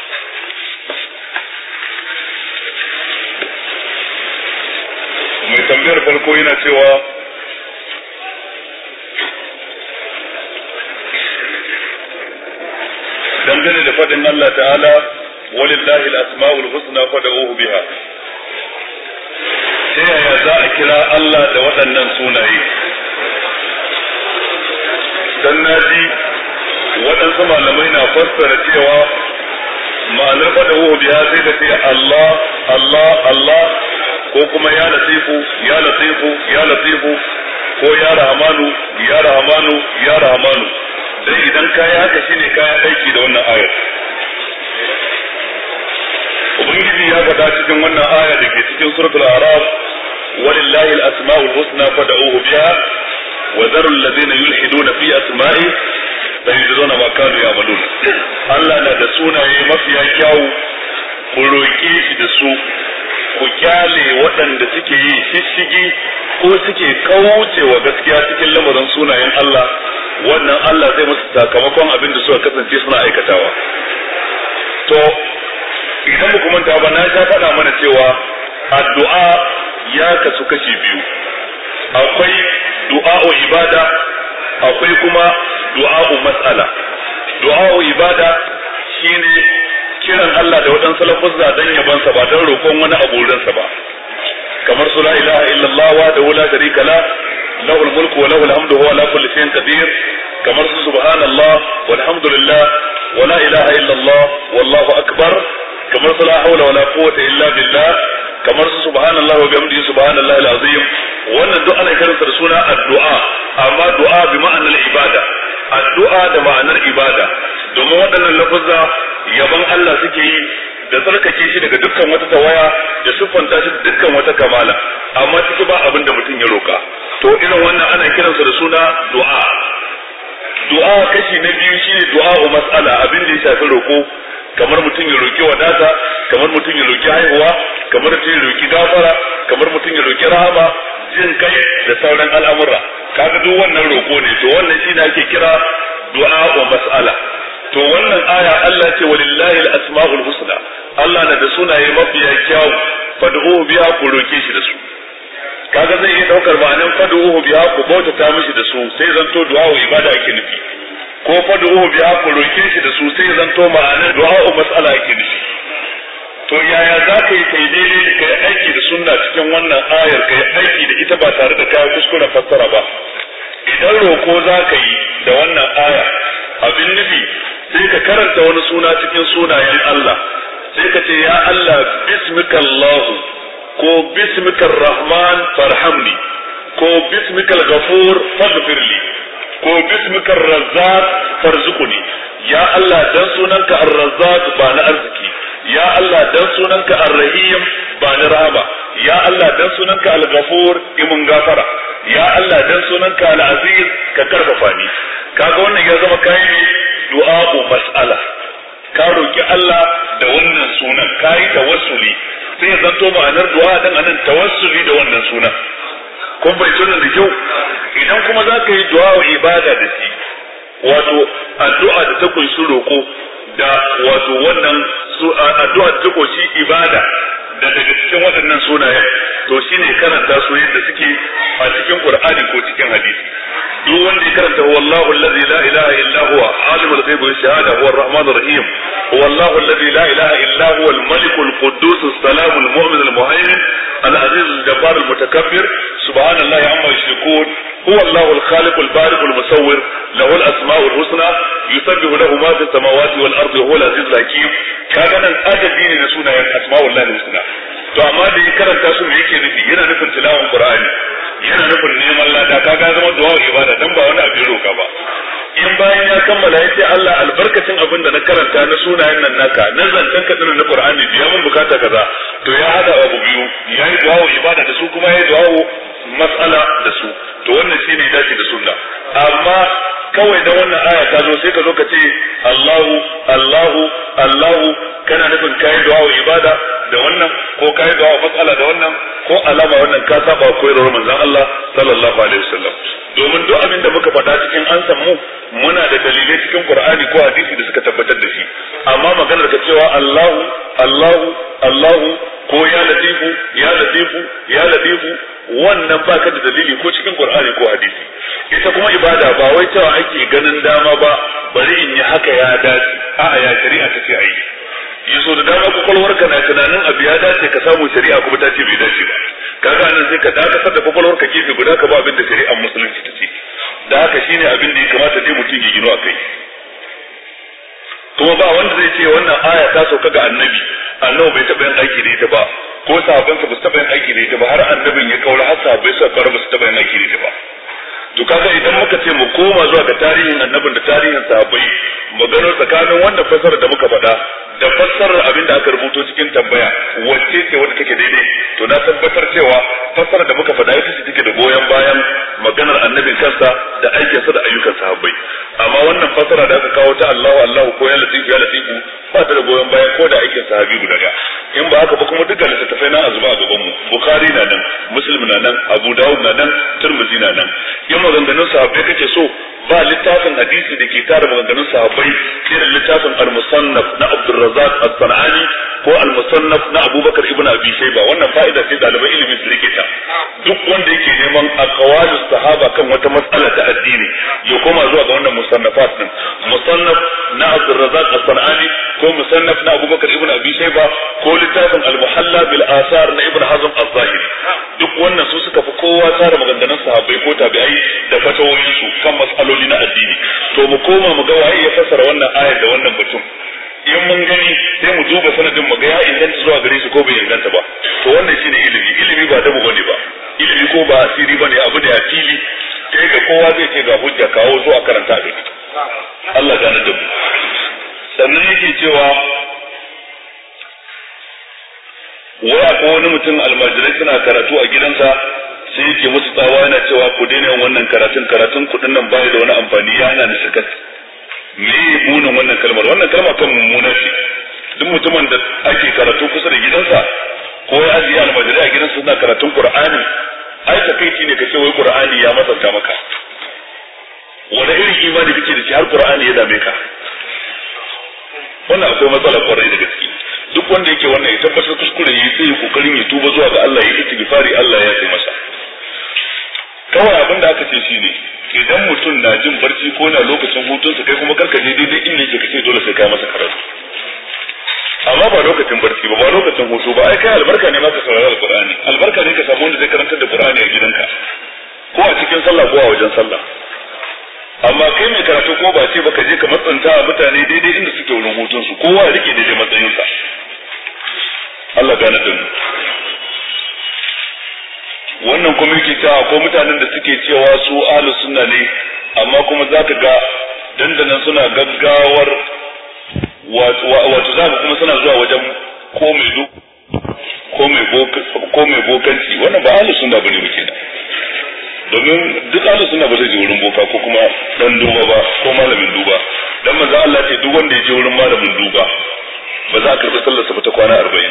mai tambayar farko yana cewa dangane da fadin Allah ta'ala walillahi al-asma'ul husna fad'uhu biha ta yaya za a kira Allah da waɗannan sunaye dan naji waɗansu malamai na fassara cewa ma'anar fad'uhu biha sai da ce Allah Allah Allah ko kuma ya latifu ya latifu ya latifu ko ya rahmanu ya rahmanu ya rahmanu dan idan kai haka shine kai aiki da wannan ayar ubangiji ya faɗa cikin wannan aya da ke cikin suratul a'raf walillahi al-asma'ul husna fad'uhu biha wa dharu alladhina yulhiduna fi asma'i sayajiduna ma kanu ya'malun Allah na da sunaye mafiya kyau ku roke shi da su ku kyale waɗanda suke yi shishigi ko suke kaucewa gaskiya cikin lamarin sunayen Allah wannan Allah zai musu sakamakon abin da suka kasance suna aikatawa to idan muku manta ba na sha faɗa mana cewa addu'a ya kasu kashi biyu akwai du'a'u ibada akwai kuma du'a'u mas'ala du'a'u ibada shine kiran Allah da waɗansu lafuzza dan yabansa ba dan roƙon wani abu wurinsa ba kamar su la ilaha illallah wa la sharika la lahul mulku wa lahul hamdu huwa ala kulli shay'in qadir kamar su subhanallah walhamdulillah wa la ilaha illallah wallahu akbar kamar su la hawla wa la quwwata illa billah kamar su subhanallah wa bihamdihi subhanallahi alazim wannan duk ana karanta da suna addu'a amma du'a bi ma'anar ibada addu'a da ma'anar ibada domin waɗannan lafuzza yaban Allah suke yi da tsarkake shi daga dukkan wata tawaya da siffanta shi da dukkan wata kamala amma ciki ba abin da mutum ya roka to irin wannan ana kiransa da suna du'a du'a kashi na biyu shine du'a'u mas'ala abin da ya shafi roko kamar mutum ya roki wadata kamar mutum ya roki haihuwa kamar mutum ya roki gafara kamar mutum ya roki rahama jin kai da sauran al'amura kaga duk wannan roko ne to wannan shine ake kira du'a'u mas'ala to wannan aya Allah ce walillahi al-asma'ul husna Allah na da sunaye mafiya kyau fad'uhu biha ku roke shi da su kaga zai iya daukar ma'anar fad'uhu biha ku bautata mishi da su sai zanto du'a ibada ake nufi ko fad'uhu biha ku roke shi da su sai zanto ma'anar du'a mas'ala ake nufi to yaya za ka yi kai daidai da kai aiki da sunna cikin wannan ayar kai aiki da ita ba tare da kai kuskuren fassara ba idan roko za ka yi da wannan aya abin nufi sai ka karanta wani suna cikin sunayen Allah sai ka ce ya Allah bismikallahu ko bismikar rahman farhamni ko bismikal ghafur faghfirli ko bismikar razzaq farzuqni ya Allah dan sunanka ar-razzaq ba na arziki ya Allah dan sunanka ar-rahim ba na rahama ya Allah dan sunanka al-ghafur imun gafara ya Allah dan sunanka al-aziz ka karfafa ni kaga wannan ya zama kai du'a'u mas'ala ka roki Allah da wannan sunan kai tawassuli sai ya zanto ma'anar du'a dan anan tawassuli da wannan sunan kun bai tunan da kyau idan kuma zaka yi du'a'u ibada da shi wato addu'a da ta kunshi roko da wato wannan addu'a da ta kunshi ibada da daga cikin waɗannan sunaye to shine karanta su yadda suke a cikin Qur'ani ko cikin hadisi duk wanda ya karanta wallahu allazi la ilaha illa huwa alimul ghaibi wash shahada huwa arrahmanur rahim wallahu allazi la ilaha illa huwa al-malikul quddus as-salamul mu'min al-muhaymin al-aziz al-jabbar al-mutakabbir subhanallahi amma yushrikun huwa allahu al-khaliq al-bari' al-musawwir lahu al-asma'ul husna yusabbihu lahu ma fis samawati wal ardi huwa al-aziz al-hakim kaga nan adabi ne na sunayen asma'ullahi husna to amma da ya karanta su me yake nufi yana nufin tilawan qur'ani yana nufin neman lada kaga zama du'a ibada dan ba wani abin roka ba in bayan ya kammala yace Allah albarkacin abin da na karanta na sunayen nan naka na zantan ka na qur'ani biya mun bukata kaza to ya hada abu biyu yayi du'a ibada da su kuma yayi du'a mas'ala da su to wannan shine dace da sunna amma kawai da wannan aya ta zo sai ka zo ka ce Allahu Allahu Allahu kana nufin kai du'a ibada da wannan ko kai du'a mas'ala da wannan ko alama wannan ka saba koyarwar manzon Allah sallallahu alaihi wasallam domin duk abin da muka faɗa cikin an samu muna da dalilai cikin Qur'ani ko hadisi da suka tabbatar da shi amma maganar ka cewa Allahu Allahu Allahu ko ya latifu ya latifu ya latifu wannan baka da dalili ko cikin Qur'ani ko hadisi ita kuma ibada ba wai cewa ake ganin dama ba bari in yi haka ya dace a'a ya shari'a ta ce ayi yaso da dama kwakwalwarka na tunanin abu ya dace ka samu shari'a kuma ta ce bai dace ba kaga nan sai ka dakatar da kwakwalwarka gefe guda ka ba abin da shari'ar musulunci ta ce da haka shine abin da ya kamata dai mutum ya gino akai kuma ba wanda zai ce wannan aya ta sauka ga annabi bai taɓa yin aiki da ita ba ko sahabbansa ba su taɓa yin aiki da ita ba har annabin ya kaura har sahabbai su kaura ba su taɓa yin aiki da ita ba to kaga idan muka ce mu koma zuwa ga tarihin annabin da tarihin sahabbai maganar tsakanin wannan fassarar da muka faɗa da fassarar abin da aka rubuto cikin tambaya wacce ce wanda take daidai to na tabbatar cewa fassarar da muka faɗa ita ce take da goyon bayan maganar annabin kansa da aikinsa da ayyukan sahabbai amma wannan fassara da aka kawo ta Allahu Allahu ko ya latifu ba ta da goyon bayan ko da aikin sahabi guda ɗaya in ba haka ba kuma dukkan littattafai na azuba a gaban mu Bukhari na nan Muslim na nan Abu Dawud na nan Tirmidhi na nan in maganganun sahabbai kake so ba littafin hadisi da ke tara maganganun sahabbai irin littafin al-musannaf na Abdul Razzaq as-Sanani ko al-musannaf na Abubakar ibn Abi Shayba wannan fa'ida ce dalibai ilimi su rike ta duk wanda yake neman aqwalus sahaba kan wata mas'ala ta addini ya koma zuwa ga wannan musannafat din musannaf na Abdul Razzaq as-Sanani ko musannaf na Abubakar ibn Abi Shayba ko littafin al-Muhalla bil Athar na Ibn Hazm az-Zahiri duk wannan su suka fi kowa tara maganganun sahabbai ko tabi'ai da fatawoyin su kan mas'aloli na addini to mu koma mu ga waye ya fassara wannan ayar da wannan batun in mun gani sai mu duba sanadin mu ga ya inganta zuwa gare shi ko bai inganta ba to wannan shine ilimi ba dabu bane ba ilimi ko ba asiri bane abu da ya fili sai ga kowa zai ce ga hujja kawo zo a karanta ga Allah gane da mu sannan yake cewa waya ko wani mutum almajirai suna karatu a gidansa sai yake musu tsawa yana cewa ku daina yin wannan karatun kudin nan bai da wani amfani ya hana ni sakat me munin wannan kalma kan mummuna ce duk mutumin da ake karatu kusa da gidansa ko ya ajiye almajirai a gidansa suna karatun Qur'ani ai takeici ne kace wai Qur'ani ya masanta maka wani irin imani kake da shi har Qur'ani ya dame ka wannan akwai matsala kwarai da gaske duk wanda yake wannan ya tabbatar kuskure yi sai kokarin ya tuba zuwa ga Allah ya yi istighfari Allah ya yi masa kawai abin da aka ce shine idan mutum na jin barci ko na lokacin hutunsa kai kuma karka je daidai inda yake kace dole sai kai masa karatu amma ba lokacin barci ba lokacin hutu ba ai kai albarka ne ma ka saurara alqur'ani albarka ne ka samu wanda zai karantar da qur'ani a gidanka ko a cikin sallah ko a wajen sallah amma kai mai karatu ko ba ce baka je ka matsanta mutane daidai inda suke wurin hutunsu kowa ya rike daidai matsayinsa Allah gane da mu wannan kuma yake cewa ko mutanen da suke cewa su ahlus sunna ne amma kuma zaka ga dandanan suna gaggawar wato zaka kuma suna zuwa wajen ko mai bokanci wannan ba ahlus sunna bane muke da domin duk ahlus sunna ba zai je wurin boka ko kuma dan duba ba ko malamin duba dan manzo Allah ce duk wanda ya je wurin malamin duba ba za a karɓi sallarsa ba ta kwana 40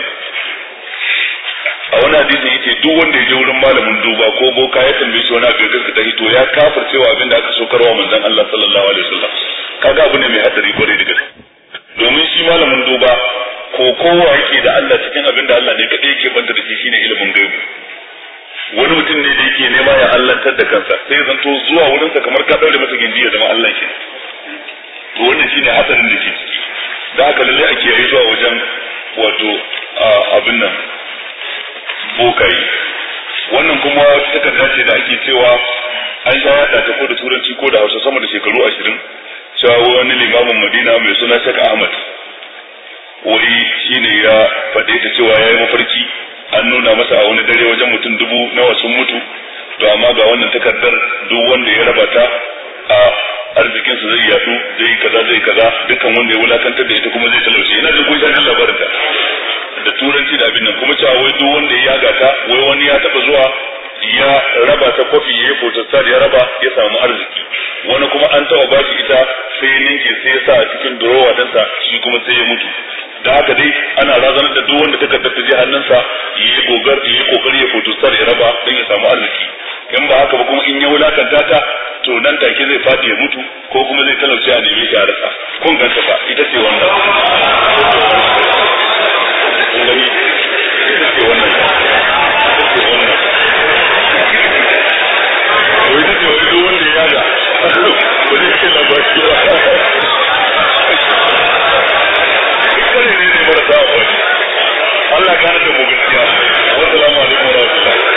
a wani hadisi yace duk wanda ya je wurin malamin duba ko boka ya tambaye shi wani abin da take to ya kafircewa abin da aka so karwa manzon Allah sallallahu alaihi wasallam kaga abu ne mai hadari gore da gaske domin shi malamin duba ko kowa yake da Allah cikin abin da Allah ne kadai yake banta da shi shine ilimin gaibu wani mutum ne da yake nema ya allantar da kansa sai zanto zuwa wurin sa kamar ka daure masa gindi ya zama Allah ke to wannan shine hadarin da ke da haka lalle ake yi zuwa wajen wato abin nan bokai. Wannan kuma takarda ce da ake cewa an sha yada ta ko da turanci ko da Hausa sama da shekaru 20 cewa wani limamin Madina mai suna Sheikh Ahmad wai shine ya faɗe ta cewa yayi mafarki an nuna masa a wani dare wajen mutum 1000 sun mutu to amma ga wannan takardar duk wanda ya raba ta a arzikin sa zai yadu zai kaza dukkan wanda ya wulakantar da ita kuma zai talauce. Ina jin kun san labarin ta da turanci da abin nan kuma cewa wai duk wanda ya yaga ta wai wani ya taba zuwa ya raba ta kofi ya yi photostat ya raba ya samu arziki, wani kuma an taba bashi ita sai ya ninke sai ya sa a cikin durowa dansa shi kuma sai ya mutu. Da haka dai ana razanar da duk wanda takardar ta je hannunsa ya yi kokari ya photostat ya raba don ya samu arziki, in ba haka ba kuma in ya wulakanta ta to nan take zai fadi ya mutu ko kuma zai talauce a neme shi a rasa. Kun ganta ba ita ce wannan gani ita ce wannan wai ita ce wani duk wanda ya ga ba zai ce labarci ba ita ne marasa amfani. Allah gane da mu gaskiya. Wassalamu alaikum wa rahmatullahi.